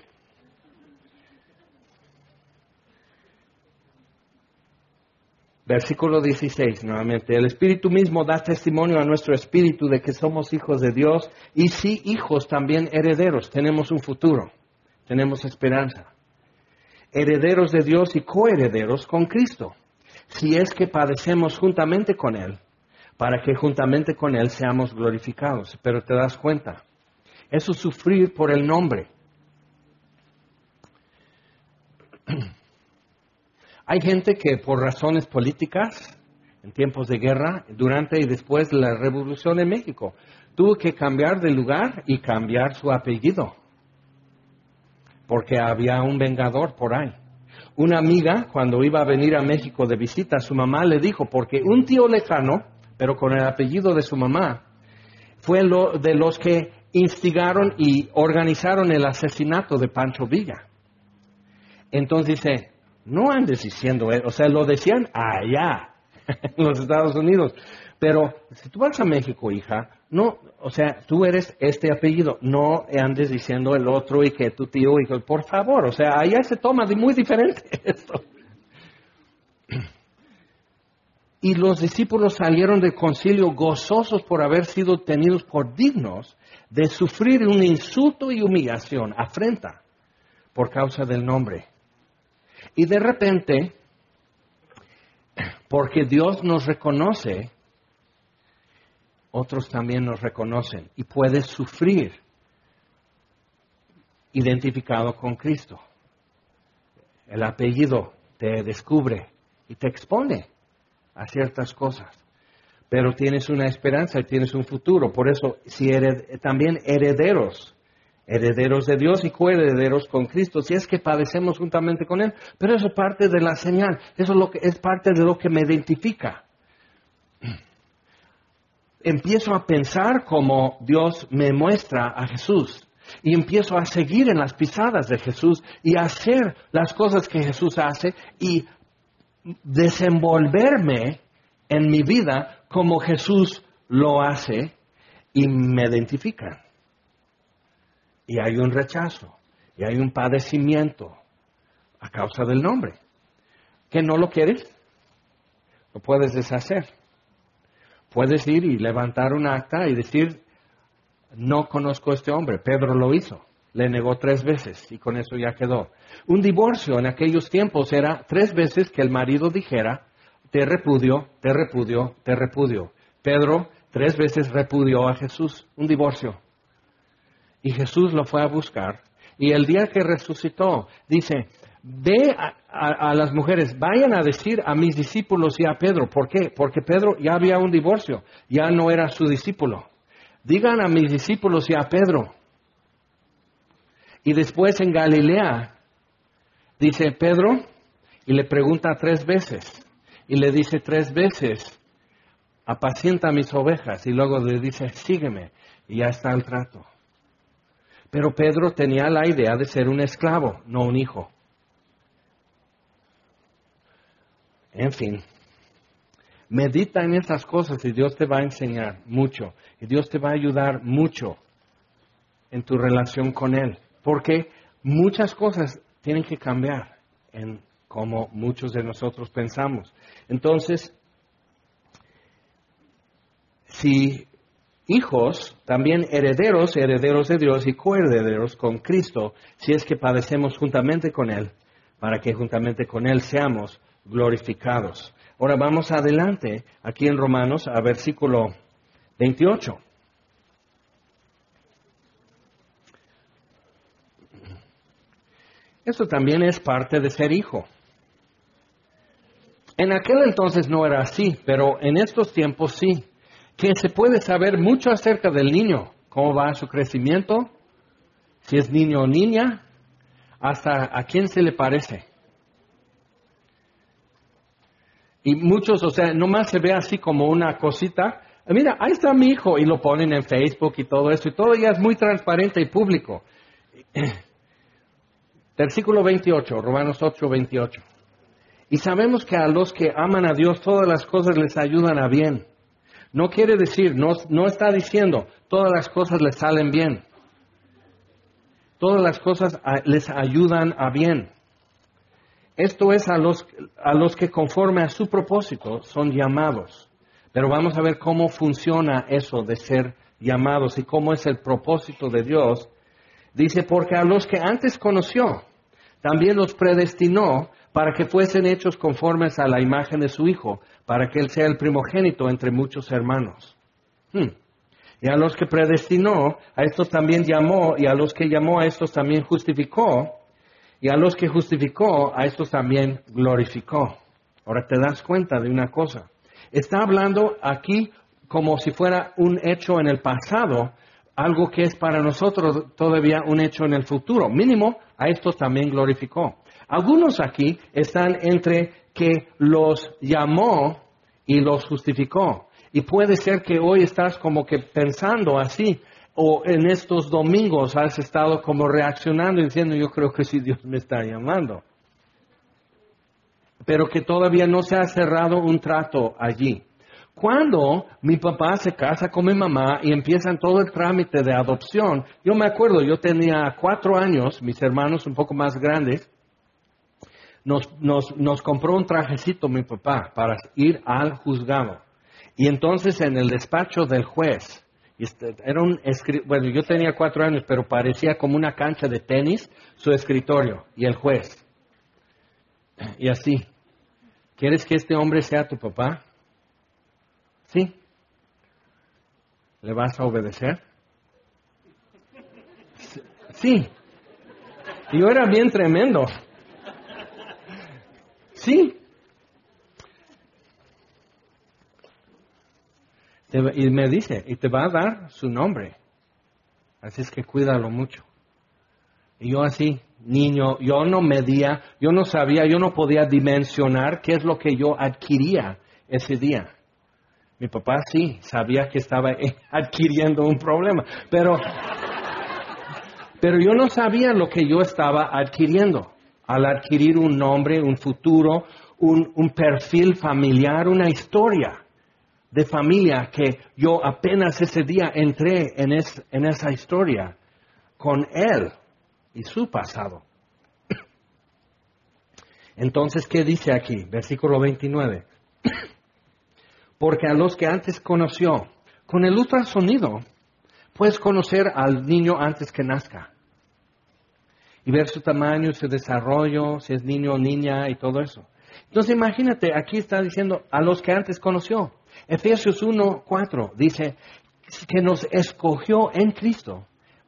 Versículo 16, nuevamente. El Espíritu mismo da testimonio a nuestro espíritu de que somos hijos de Dios y sí hijos también herederos. Tenemos un futuro, tenemos esperanza. Herederos de Dios y coherederos con Cristo. Si es que padecemos juntamente con Él, para que juntamente con Él seamos glorificados. Pero te das cuenta, eso es sufrir por el nombre. Hay gente que por razones políticas, en tiempos de guerra, durante y después de la Revolución en México, tuvo que cambiar de lugar y cambiar su apellido, porque había un vengador por ahí. Una amiga, cuando iba a venir a México de visita, su mamá le dijo, porque un tío lejano, pero con el apellido de su mamá, fue de los que instigaron y organizaron el asesinato de Pancho Villa. Entonces dice, no andes diciendo, o sea, lo decían allá, en los Estados Unidos. Pero si tú vas a México, hija, no, o sea, tú eres este apellido, no andes diciendo el otro y que tu tío, y que, por favor, o sea, allá se toma de muy diferente esto. Y los discípulos salieron del concilio gozosos por haber sido tenidos por dignos de sufrir un insulto y humillación, afrenta, por causa del nombre. Y de repente, porque Dios nos reconoce, otros también nos reconocen y puedes sufrir identificado con Cristo. El apellido te descubre y te expone a ciertas cosas, pero tienes una esperanza y tienes un futuro. Por eso, si eres también herederos de Dios y coherederos con Cristo, si es que padecemos juntamente con Él. Pero eso es parte de la señal, eso es parte de lo que me identifica. Empiezo a pensar como Dios me muestra a Jesús y empiezo a seguir en las pisadas de Jesús y a hacer las cosas que Jesús hace y desenvolverme en mi vida como Jesús lo hace y me identifican. Y hay un rechazo, y hay un padecimiento a causa del nombre. ¿Que no lo quieres? Lo puedes deshacer. Puedes ir y levantar un acta y decir, no conozco a este hombre. Pedro lo hizo, le negó 3 veces y con eso ya quedó. Un divorcio en aquellos tiempos era 3 veces que el marido dijera, te repudio, te repudio, te repudio. Pedro 3 veces repudió a Jesús, un divorcio. Y Jesús lo fue a buscar. Y el día que resucitó, dice, ve a las mujeres, vayan a decir a mis discípulos y a Pedro. ¿Por qué? Porque Pedro ya había un divorcio, ya no era su discípulo. Digan a mis discípulos y a Pedro. Y después en Galilea, dice Pedro, y le pregunta 3 veces. Y le dice 3 veces, apacienta mis ovejas. Y luego le dice, sígueme. Y ya está el trato. Pero Pedro tenía la idea de ser un esclavo, no un hijo. En fin, medita en esas cosas y Dios te va a enseñar mucho. Y Dios te va a ayudar mucho en tu relación con Él. Porque muchas cosas tienen que cambiar en cómo muchos de nosotros pensamos. Entonces, si hijos, también herederos, herederos de Dios y coherederos con Cristo, si es que padecemos juntamente con Él, para que juntamente con Él seamos glorificados. Ahora vamos adelante, aquí en Romanos, a versículo 28. Esto también es parte de ser hijo. En aquel entonces no era así, pero en estos tiempos sí. Que se puede saber mucho acerca del niño, cómo va su crecimiento, si es niño o niña, hasta a quién se le parece. Y muchos, o sea, nomás se ve así como una cosita. Mira, ahí está mi hijo, y lo ponen en Facebook y todo eso, y todo ya es muy transparente y público. Versículo 28, Romanos 8, 28. Y sabemos que a los que aman a Dios todas las cosas les ayudan a bien. No quiere decir, no está diciendo, todas las cosas les salen bien. Todas las cosas les ayudan a bien. Esto es a los que conforme a su propósito son llamados. Pero vamos a ver cómo funciona eso de ser llamados y cómo es el propósito de Dios. Dice, porque a los que antes conoció, también los predestinó para que fuesen hechos conformes a la imagen de su Hijo, para que Él sea el primogénito entre muchos hermanos. Y a los que predestinó, a estos también llamó, y a los que llamó, a estos también justificó, y a los que justificó, a estos también glorificó. Ahora te das cuenta de una cosa. Está hablando aquí como si fuera un hecho en el pasado, algo que es para nosotros todavía un hecho en el futuro. Mínimo, a estos también glorificó. Algunos aquí están entre que los llamó y los justificó. Y puede ser que hoy estás como que pensando así, o en estos domingos has estado como reaccionando y diciendo, yo creo que sí Dios me está llamando. Pero que todavía no se ha cerrado un trato allí. Cuando mi papá se casa con mi mamá y empiezan todo el trámite de adopción, yo me acuerdo, yo tenía 4 años, mis hermanos un poco más grandes, nos compró un trajecito mi papá para ir al juzgado. Y entonces en el despacho del juez, bueno, yo tenía 4 años, pero parecía como una cancha de tenis, su escritorio y el juez. Y así, ¿quieres que este hombre sea tu papá? Sí. ¿Le vas a obedecer? Sí. Y yo era bien tremendo. Sí. Y me dice, y te va a dar su nombre. Así es que cuídalo mucho. Y yo así, niño, yo no medía, yo no sabía, yo no podía dimensionar qué es lo que yo adquiría ese día. Mi papá sí sabía que estaba adquiriendo un problema, pero yo no sabía lo que yo estaba adquiriendo. Al adquirir un nombre, un futuro, un perfil familiar, una historia de familia que yo apenas ese día entré en esa historia con él y su pasado. Entonces, ¿qué dice aquí? Versículo 29. Porque a los que antes conoció, con el ultrasonido, puedes conocer al niño antes que nazca. Y ver su tamaño, su desarrollo, si es niño o niña y todo eso. Entonces imagínate, aquí está diciendo a los que antes conoció. Efesios 1:4 dice que nos escogió en Cristo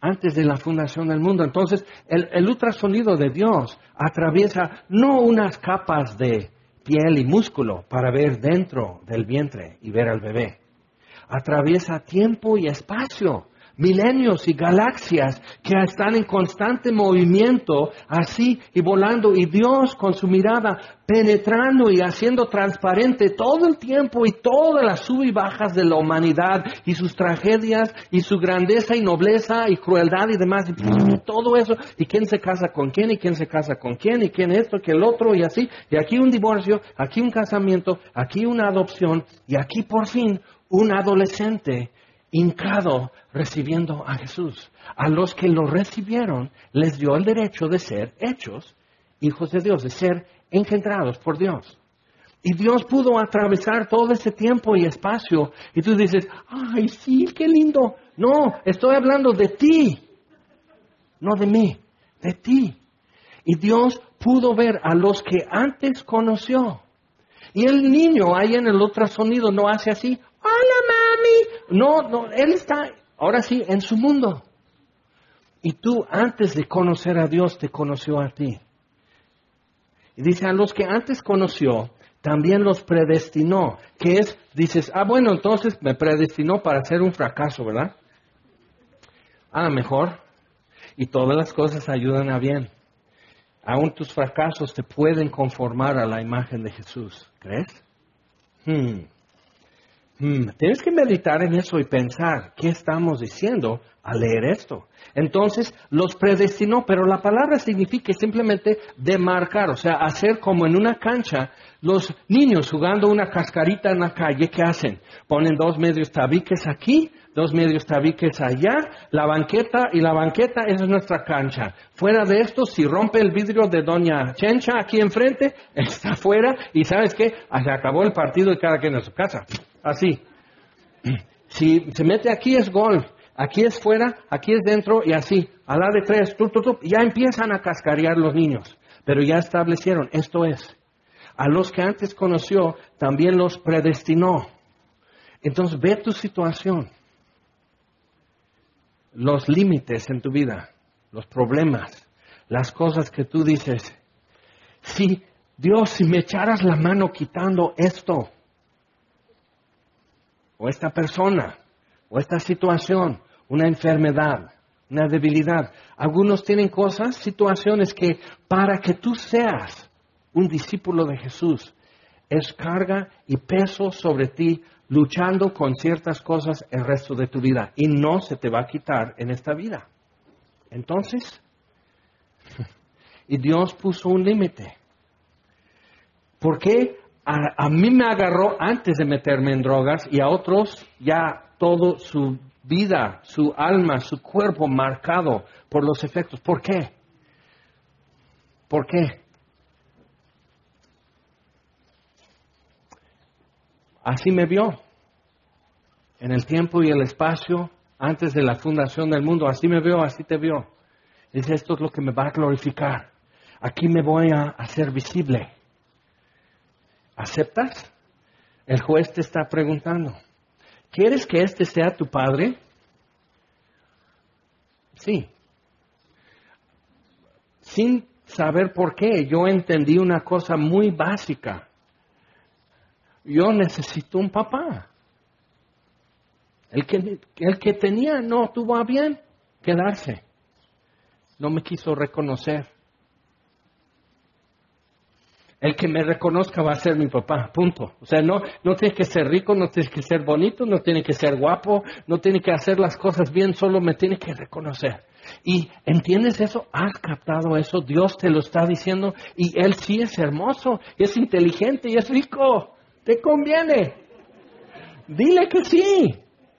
antes de la fundación del mundo. Entonces, el ultrasonido de Dios atraviesa no unas capas de piel y músculo para ver dentro del vientre y ver al bebé. Atraviesa tiempo y espacio, milenios y galaxias que están en constante movimiento, así y volando, y Dios con su mirada penetrando y haciendo transparente todo el tiempo y todas las sub y bajas de la humanidad y sus tragedias y su grandeza y nobleza y crueldad y demás, y todo eso, y quién se casa con quién y quién se casa con quién y quién esto, que el otro y así, y aquí un divorcio, aquí un casamiento, aquí una adopción y aquí por fin un adolescente hincado recibiendo a Jesús. A los que lo recibieron les dio el derecho de ser hechos hijos de Dios, de ser engendrados por Dios. Y Dios pudo atravesar todo ese tiempo y espacio. Y tú dices, ay, sí, qué lindo. No, estoy hablando de ti, no de mí, de ti. Y Dios pudo ver a los que antes conoció. Y el niño ahí en el ultrasonido no hace así, hola mami. No, él está, ahora sí, en su mundo. Y tú antes de conocer a Dios te conoció a ti. Y dice, a los que antes conoció, también los predestinó. Que es, dices, bueno, entonces me predestinó para ser un fracaso, ¿verdad? Mejor. Y todas las cosas ayudan a bien. Aún tus fracasos te pueden conformar a la imagen de Jesús. ¿Crees? Tienes que meditar en eso y pensar qué estamos diciendo al leer esto. Entonces, los predestinó, pero la palabra significa simplemente demarcar, o sea, hacer como en una cancha. Los niños jugando una cascarita en la calle, ¿qué hacen? Ponen 2 medios tabiques aquí, 2 medios tabiques allá, la banqueta, esa es nuestra cancha. Fuera de esto, si rompe el vidrio de Doña Chencha aquí enfrente, está fuera, y ¿sabes qué? Se acabó el partido y cada quien en su casa. Así. Si se mete aquí es gol, aquí es fuera, aquí es dentro, y así. A la de 3, ya empiezan a cascarear los niños. Pero ya establecieron, esto es. A los que antes conoció, también los predestinó. Entonces, ve tu situación. Los límites en tu vida, los problemas, las cosas que tú dices, si Dios, si me echaras la mano quitando esto, o esta persona, o esta situación, una enfermedad, una debilidad. Algunos tienen cosas, situaciones que para que tú seas un discípulo de Jesús, es carga y peso sobre ti, luchando con ciertas cosas el resto de tu vida. Y no se te va a quitar en esta vida. Entonces, y Dios puso un límite. ¿Por qué? A mí me agarró antes de meterme en drogas y a otros ya todo su vida, su alma, su cuerpo marcado por los efectos. ¿Por qué? ¿Por qué? Así me vio. En el tiempo y el espacio, antes de la fundación del mundo, así me vio, así te vio. Dice, esto es lo que me va a glorificar. Aquí me voy a hacer visible. ¿Aceptas? El juez te está preguntando, ¿quieres que este sea tu padre? Sí. Sin saber por qué, yo entendí una cosa muy básica. Yo necesito un papá. El que tenía no tuvo a bien quedarse. No me quiso reconocer. El que me reconozca va a ser mi papá, punto. O sea, no tiene que ser rico, no tiene que ser bonito, no tiene que ser guapo, no tiene que hacer las cosas bien, solo me tiene que reconocer. ¿Y entiendes eso? ¿Has captado eso? Dios te lo está diciendo y Él sí es hermoso, es inteligente y es rico. ¿Te conviene? Dile que sí.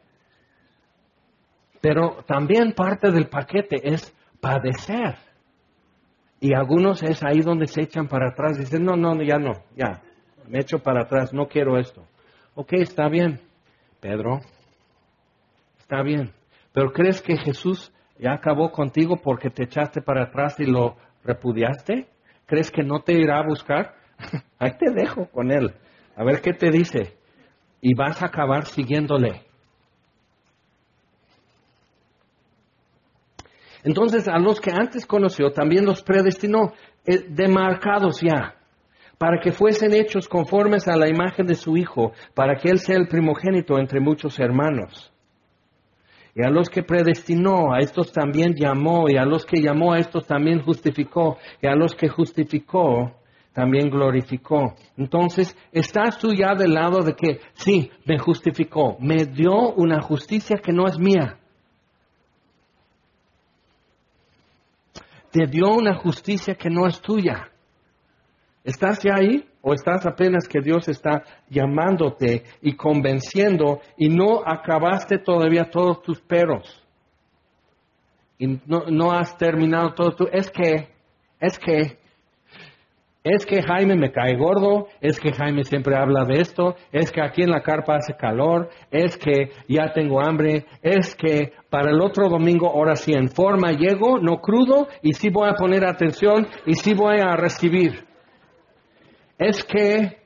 Pero también parte del paquete es padecer. Y algunos es ahí donde se echan para atrás. Dicen, no, ya, me echo para atrás, no quiero esto. Ok, está bien, Pedro, está bien. Pero ¿crees que Jesús ya acabó contigo porque te echaste para atrás y lo repudiaste? ¿Crees que no te irá a buscar? Ahí te dejo con Él. A ver qué te dice. Y vas a acabar siguiéndole. Entonces, a los que antes conoció, también los predestinó, demarcados ya, para que fuesen hechos conformes a la imagen de su Hijo, para que Él sea el primogénito entre muchos hermanos. Y a los que predestinó, a estos también llamó, y a los que llamó, a estos también justificó, y a los que justificó, también glorificó. Entonces, ¿estás tú ya del lado de que, sí, me justificó, me dio una justicia que no es mía? Te dio una justicia que no es tuya. ¿Estás ya ahí? ¿O estás apenas que Dios está llamándote y convenciendo y no acabaste todavía todos tus peros? Y no has terminado todo tu... Es que Jaime me cae gordo, es que Jaime siempre habla de esto, es que aquí en la carpa hace calor, es que ya tengo hambre, es que para el otro domingo, ahora sí en forma llego, no crudo, y sí voy a poner atención y sí voy a recibir. Es que,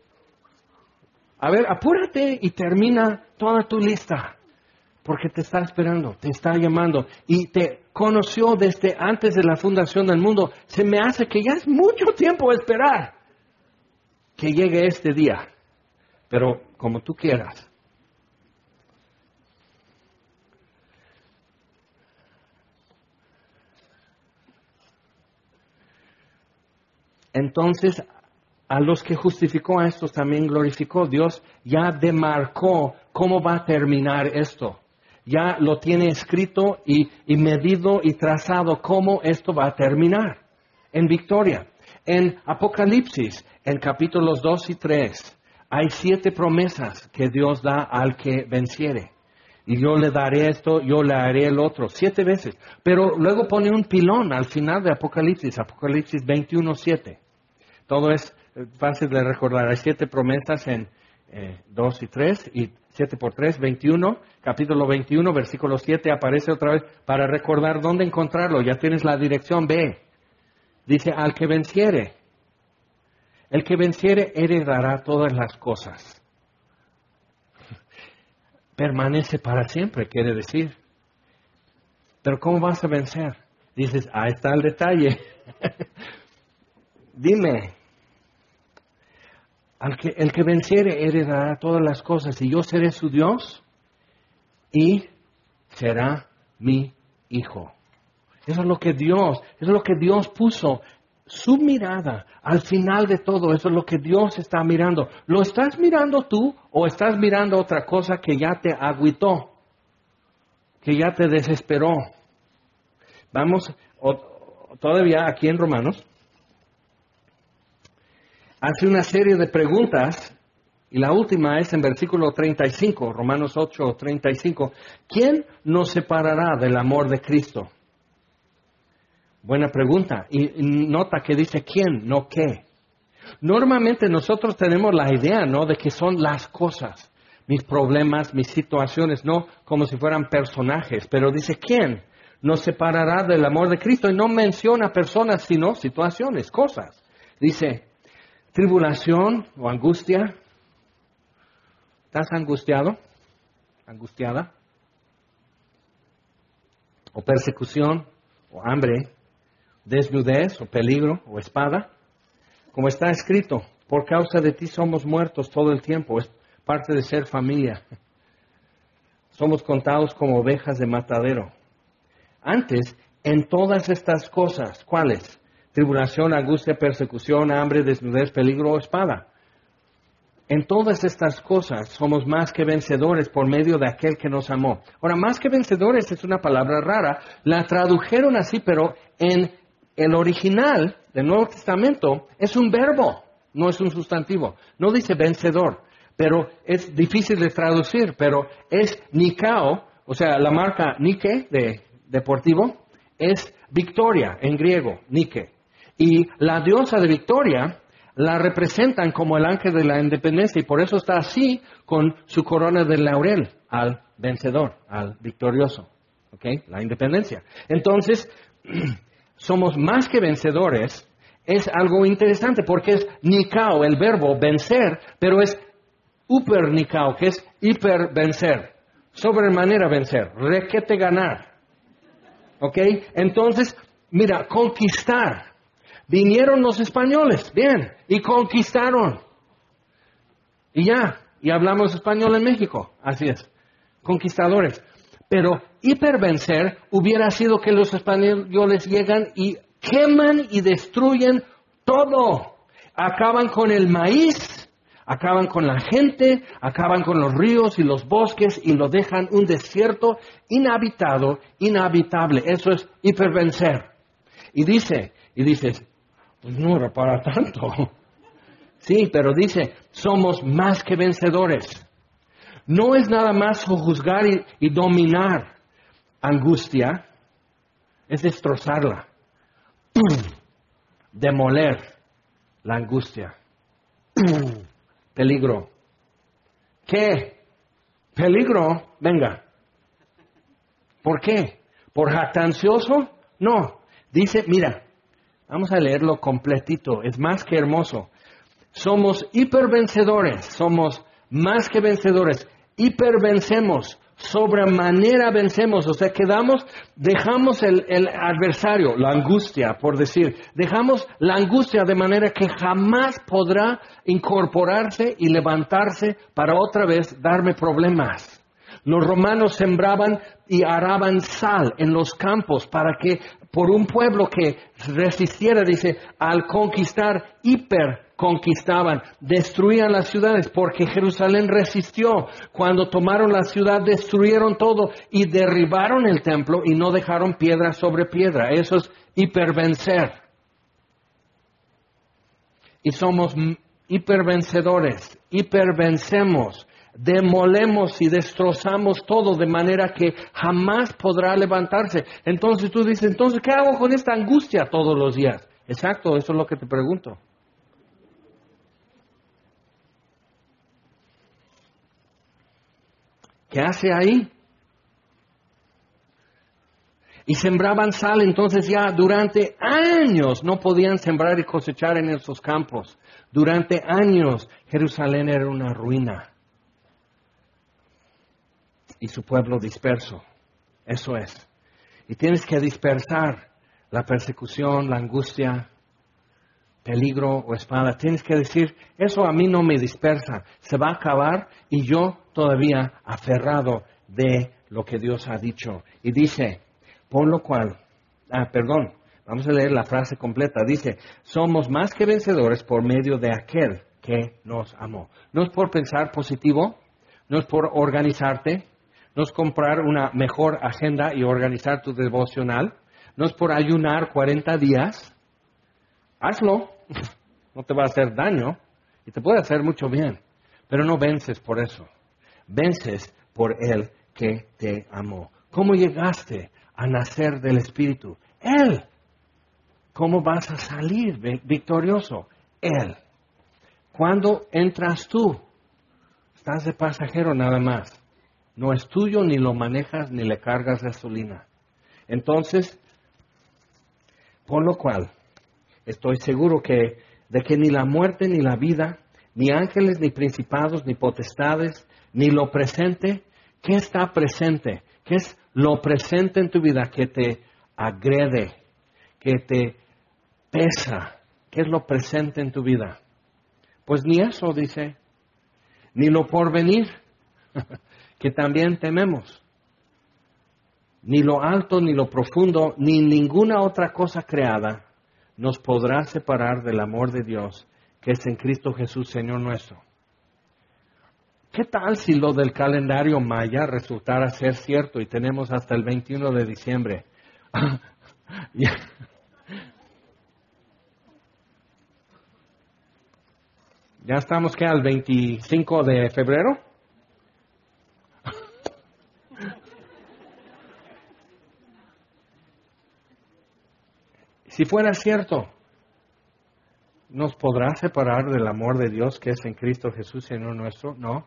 a ver, apúrate y termina toda tu lista, porque te está esperando, te está llamando y te conoció desde antes de la fundación del mundo. Se me hace que ya es mucho tiempo esperar que llegue este día, pero como tú quieras. Entonces, a los que justificó, a estos también glorificó. Dios ya demarcó cómo va a terminar esto. Ya lo tiene escrito y medido y trazado cómo esto va a terminar en victoria. En Apocalipsis, en capítulos 2 y 3, hay 7 promesas que Dios da al que venciere. Y yo le daré esto, yo le haré el otro, 7 veces. Pero luego pone un pilón al final de Apocalipsis, Apocalipsis 21:7. Todo es fácil de recordar. Hay 7 promesas en 2 y 3 y 7 por 3, 21. Capítulo 21, versículo 7 aparece otra vez para recordar dónde encontrarlo. Ya tienes la dirección B. Dice, al que venciere. El que venciere heredará todas las cosas. Permanece para siempre, quiere decir. Pero ¿cómo vas a vencer? Dices, ahí está el detalle. Dime. El que venciere heredará todas las cosas y yo seré su Dios y será mi hijo. Eso es lo que Dios puso, su mirada al final de todo. Eso es lo que Dios está mirando. ¿Lo estás mirando tú o estás mirando otra cosa que ya te agüitó, que ya te desesperó? Vamos, todavía aquí en Romanos. Hace una serie de preguntas, y la última es en versículo 35, Romanos 8, 35. ¿Quién nos separará del amor de Cristo? Buena pregunta. Y nota que dice quién, no qué. Normalmente nosotros tenemos la idea, ¿no?, de que son las cosas, mis problemas, mis situaciones, no como si fueran personajes. Pero dice quién nos separará del amor de Cristo. Y no menciona personas, sino situaciones, cosas. Dice, tribulación o angustia. ¿Estás angustiado? ¿Angustiada? ¿O persecución? ¿O hambre? ¿Desnudez? ¿O peligro? ¿O espada? Como está escrito, por causa de ti somos muertos todo el tiempo. Es parte de ser familia. Somos contados como ovejas de matadero. Antes, en todas estas cosas, ¿cuáles? Tribulación, angustia, persecución, hambre, desnudez, peligro o espada. En todas estas cosas somos más que vencedores por medio de aquel que nos amó. Ahora, más que vencedores es una palabra rara. La tradujeron así, pero en el original del Nuevo Testamento es un verbo, no es un sustantivo. No dice vencedor, pero es difícil de traducir, pero es nikao, o sea, la marca Nike de deportivo, es victoria en griego, Nike. Y la diosa de victoria la representan como el ángel de la independencia y por eso está así con su corona de laurel al vencedor, al victorioso. ¿Ok? La independencia. Entonces, somos más que vencedores. Es algo interesante porque es nikao, el verbo vencer, pero es uper nikao, que es hiper vencer, sobremanera vencer, requete ganar. ¿Ok? Entonces, mira, conquistar. Vinieron los españoles, bien, y conquistaron. Y ya, y hablamos español en México, así es, conquistadores. Pero hipervencer hubiera sido que los españoles llegan y queman y destruyen todo. Acaban con el maíz, acaban con la gente, acaban con los ríos y los bosques y lo dejan un desierto inhabitado, inhabitable. Eso es hipervencer. Y dices, pues no era para tanto. Sí, pero dice, somos más que vencedores. No es nada más juzgar y dominar angustia, es destrozarla, demoler la angustia. Peligro. ¿Qué? Peligro, venga. ¿Por qué? ¿Por jactancioso? No. Dice, mira, vamos a leerlo completito, es más que hermoso. Somos hipervencedores, somos más que vencedores, hipervencemos, sobremanera vencemos, o sea, dejamos el adversario, la angustia, por decir, dejamos la angustia de manera que jamás podrá incorporarse y levantarse para otra vez darme problemas. Los romanos sembraban y araban sal en los campos para que por un pueblo que resistiera, dice, al conquistar, hiperconquistaban, destruían las ciudades porque Jerusalén resistió. Cuando tomaron la ciudad, destruyeron todo y derribaron el templo y no dejaron piedra sobre piedra. Eso es hipervencer. Y somos hipervencedores, hipervencemos. Demolemos y destrozamos todo de manera que jamás podrá levantarse. Entonces tú dices, entonces, ¿qué hago con esta angustia todos los días? Exacto, eso es lo que te pregunto. ¿Qué hace ahí? Y sembraban sal, entonces ya durante años no podían sembrar y cosechar en esos campos. Durante años Jerusalén era una ruina. Y su pueblo disperso. Eso es. Y tienes que dispersar la persecución, la angustia, peligro o espada. Tienes que decir, eso a mí no me dispersa. Se va a acabar y yo todavía aferrado de lo que Dios ha dicho. Y dice, por lo cual, vamos a leer la frase completa. Dice, somos más que vencedores por medio de aquel que nos amó. No es por pensar positivo, no es por organizarte, no es comprar una mejor agenda y organizar tu devocional. No es por ayunar 40 días. Hazlo. No te va a hacer daño. Y te puede hacer mucho bien. Pero no vences por eso. Vences por Él que te amó. ¿Cómo llegaste a nacer del Espíritu? Él. ¿Cómo vas a salir victorioso? Él. ¿Cuándo entras tú? Estás de pasajero nada más. No es tuyo, ni lo manejas, ni le cargas gasolina. Entonces, por lo cual, estoy seguro de que ni la muerte, ni la vida, ni ángeles, ni principados, ni potestades, ni lo presente. ¿Qué está presente? ¿Qué es lo presente en tu vida que te agrede, que te pesa? ¿Qué es lo presente en tu vida? Pues ni eso, dice, ni lo porvenir. Que también tememos. Ni lo alto, ni lo profundo, ni ninguna otra cosa creada nos podrá separar del amor de Dios, que es en Cristo Jesús, Señor nuestro. ¿Qué tal si lo del calendario maya resultara ser cierto y tenemos hasta el 21 de diciembre? ¿Ya estamos que al 25 de febrero? Si fuera cierto, ¿nos podrá separar del amor de Dios que es en Cristo Jesús, Señor nuestro? No.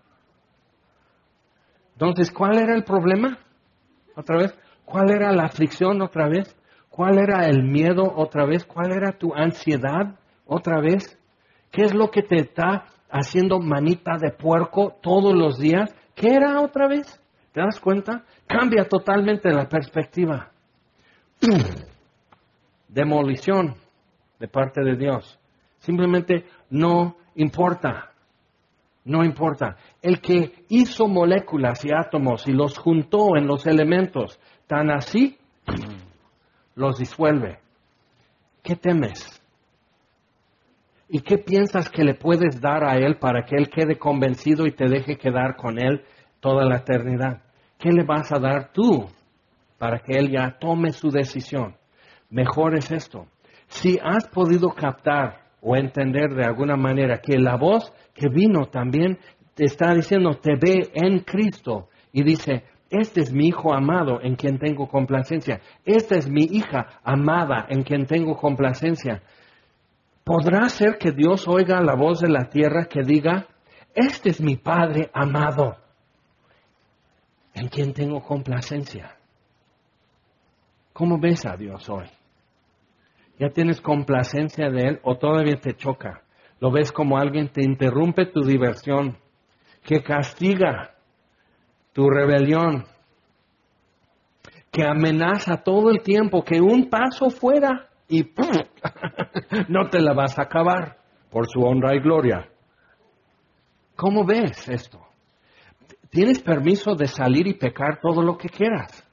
Entonces, ¿cuál era el problema? Otra vez. ¿Cuál era la aflicción otra vez? ¿Cuál era el miedo otra vez? ¿Cuál era tu ansiedad otra vez? ¿Qué es lo que te está haciendo manita de puerco todos los días? ¿Qué era otra vez? ¿Te das cuenta? Cambia totalmente la perspectiva. demolición de parte de Dios. Simplemente no importa. No importa. El que hizo moléculas y átomos y los juntó en los elementos, tan así, los disuelve. ¿Qué temes? ¿Y qué piensas que le puedes dar a Él para que Él quede convencido y te deje quedar con Él toda la eternidad? ¿Qué le vas a dar tú para que Él ya tome su decisión? Mejor es esto. Si has podido captar o entender de alguna manera que la voz que vino también te está diciendo, te ve en Cristo y dice, este es mi hijo amado en quien tengo complacencia. Esta es mi hija amada en quien tengo complacencia. ¿Podrá ser que Dios oiga la voz de la tierra que diga, este es mi Padre amado en quien tengo complacencia? ¿Cómo ves a Dios hoy? ¿Ya tienes complacencia de Él o todavía te choca? ¿Lo ves como alguien que interrumpe tu diversión, que castiga tu rebelión, que amenaza todo el tiempo, que un paso fuera y ¡pum! No te la vas a acabar por su honra y gloria? ¿Cómo ves esto? Tienes permiso de salir y pecar todo lo que quieras.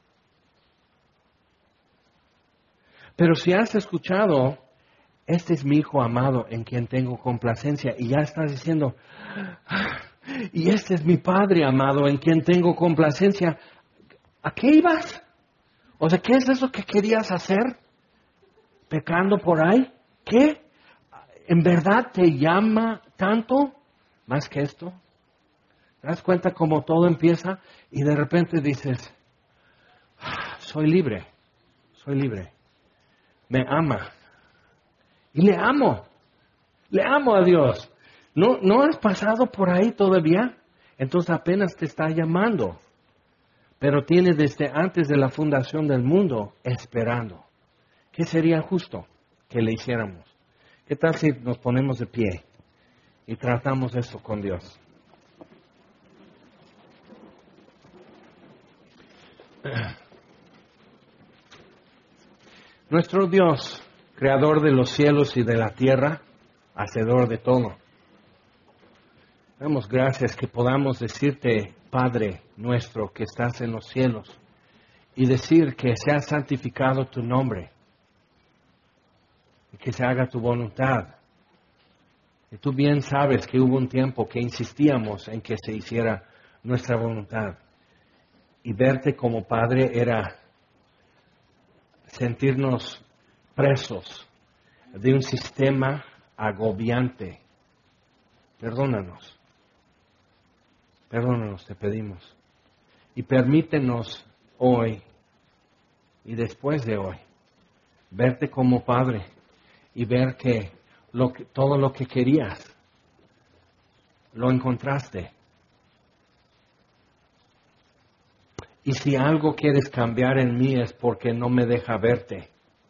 Pero si has escuchado, este es mi hijo amado en quien tengo complacencia, y ya estás diciendo, y este es mi Padre amado en quien tengo complacencia, ¿a qué ibas? O sea, ¿qué es eso que querías hacer? ¿Pecando por ahí? ¿Qué? ¿En verdad te llama tanto más que esto? ¿Te das cuenta cómo todo empieza? Y de repente dices, soy libre. Me ama. Y le amo a Dios. ¿No has pasado por ahí todavía? Entonces apenas te está llamando. Pero tiene desde antes de la fundación del mundo esperando. ¿Qué sería justo que le hiciéramos? ¿Qué tal si nos ponemos de pie y tratamos esto con Dios? Nuestro Dios, creador de los cielos y de la tierra, hacedor de todo. Damos gracias que podamos decirte, Padre nuestro que estás en los cielos, y decir que sea santificado tu nombre, y que se haga tu voluntad. Y tú bien sabes que hubo un tiempo que insistíamos en que se hiciera nuestra voluntad. Y verte como Padre era sentirnos presos de un sistema agobiante. Perdónanos, te pedimos. Y permítenos hoy y después de hoy verte como Padre y ver que todo lo que querías lo encontraste. Y si algo quieres cambiar en mí es porque no me deja verte.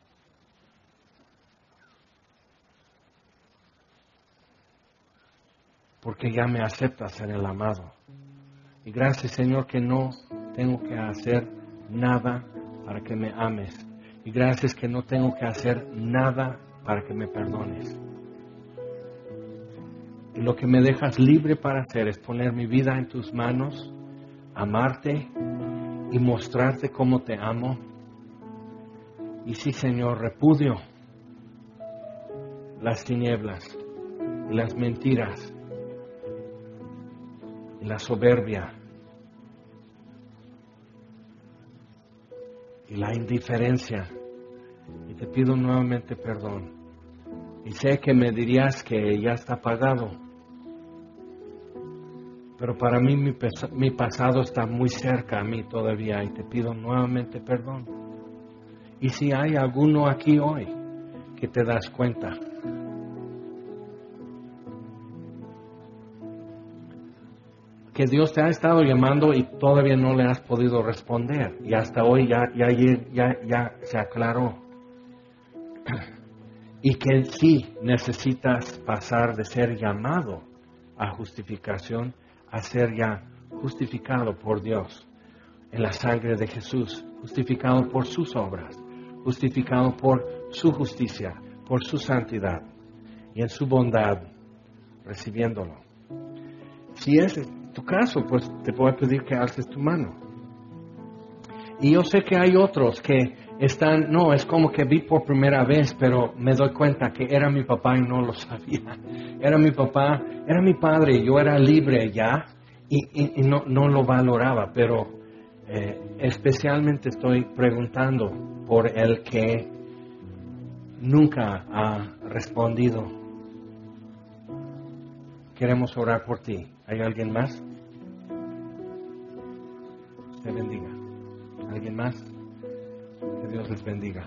Porque ya me aceptas en el amado. Y gracias, Señor, que no tengo que hacer nada para que me ames. Y gracias que no tengo que hacer nada para que me perdones. Y lo que me dejas libre para hacer es poner mi vida en tus manos, amarte y mostrarte cómo te amo. Y sí, Señor, repudio las tinieblas y las mentiras y la soberbia y la indiferencia. Y te pido nuevamente perdón. Y sé que me dirías que ya está pagado. Pero para mí mi pasado está muy cerca a mí todavía y te pido nuevamente perdón. Y si hay alguno aquí hoy que te das cuenta que Dios te ha estado llamando y todavía no le has podido responder y hasta hoy ya se aclaró, y que sí necesitas pasar de ser llamado a justificación a ser ya justificado por Dios en la sangre de Jesús, justificado por sus obras, justificado por su justicia, por su santidad y en su bondad, recibiéndolo. Si es tu caso, pues te voy a pedir que alces tu mano. Y yo sé que hay otros que están, no, es como que vi por primera vez, pero me doy cuenta que era mi papá y no lo sabía. Era mi papá, era mi padre, yo era libre ya y no lo valoraba, pero especialmente estoy preguntando por el que nunca ha respondido. Queremos orar por ti. ¿Hay alguien más? Te bendiga. ¿Alguien más? Que Dios les bendiga.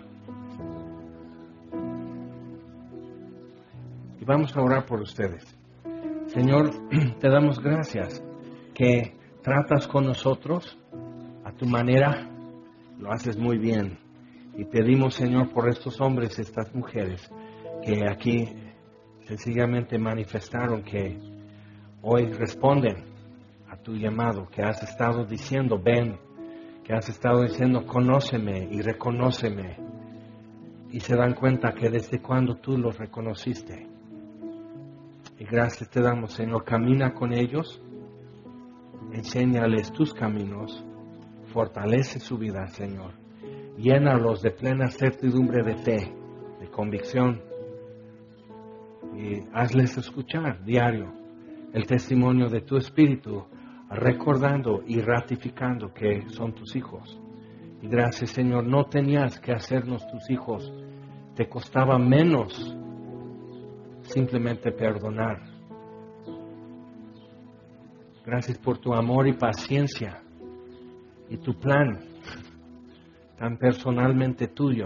Y vamos a orar por ustedes. Señor, te damos gracias que tratas con nosotros a tu manera, lo haces muy bien. Y pedimos, Señor, por estos hombres, estas mujeres, que aquí sencillamente manifestaron que hoy responden a tu llamado, que has estado diciendo, ven, que has estado diciendo, conóceme y reconóceme. Y se dan cuenta que desde cuando tú los reconociste. Y gracias te damos, Señor, camina con ellos, enséñales tus caminos, fortalece su vida, Señor. Llénalos de plena certidumbre de fe, de convicción. Y hazles escuchar diario el testimonio de tu Espíritu, recordando y ratificando que son tus hijos. Y gracias, Señor, no tenías que hacernos tus hijos. Te costaba menos simplemente perdonar. Gracias por tu amor y paciencia y tu plan tan personalmente tuyo.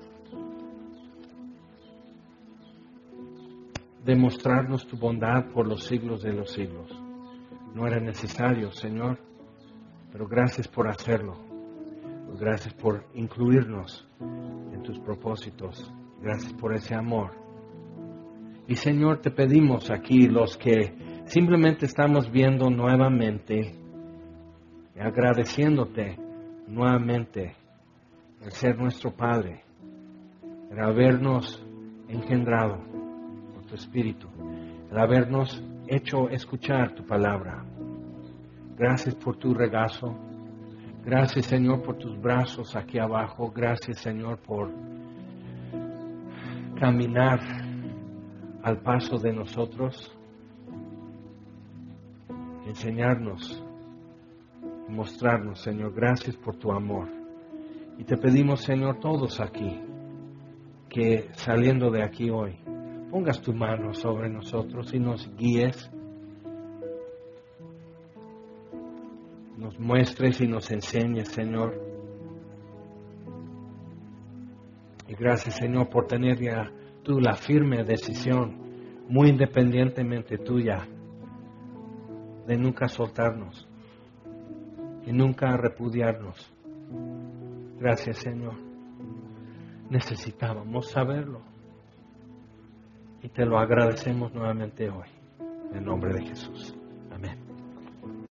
Demostrarnos tu bondad por los siglos de los siglos. No era necesario, Señor, pero gracias por hacerlo. Gracias por incluirnos en tus propósitos. Gracias por ese amor. Y Señor, te pedimos aquí, los que simplemente estamos viendo nuevamente, y agradeciéndote nuevamente el ser nuestro Padre, el habernos engendrado por tu Espíritu, el habernos hecho escuchar tu palabra. Gracias por tu regazo. Gracias, Señor, por tus brazos aquí abajo. Gracias, Señor, por caminar al paso de nosotros, enseñarnos, mostrarnos, Señor. Gracias por tu amor. Y te pedimos, Señor, todos aquí, que saliendo de aquí hoy, pongas tu mano sobre nosotros y nos guíes, nos muestres y nos enseñes, Señor. Y gracias, Señor, por tener ya tú la firme decisión, muy independientemente tuya, de nunca soltarnos y nunca repudiarnos. Gracias, Señor. Necesitábamos saberlo y te lo agradecemos nuevamente hoy, en el nombre de Jesús.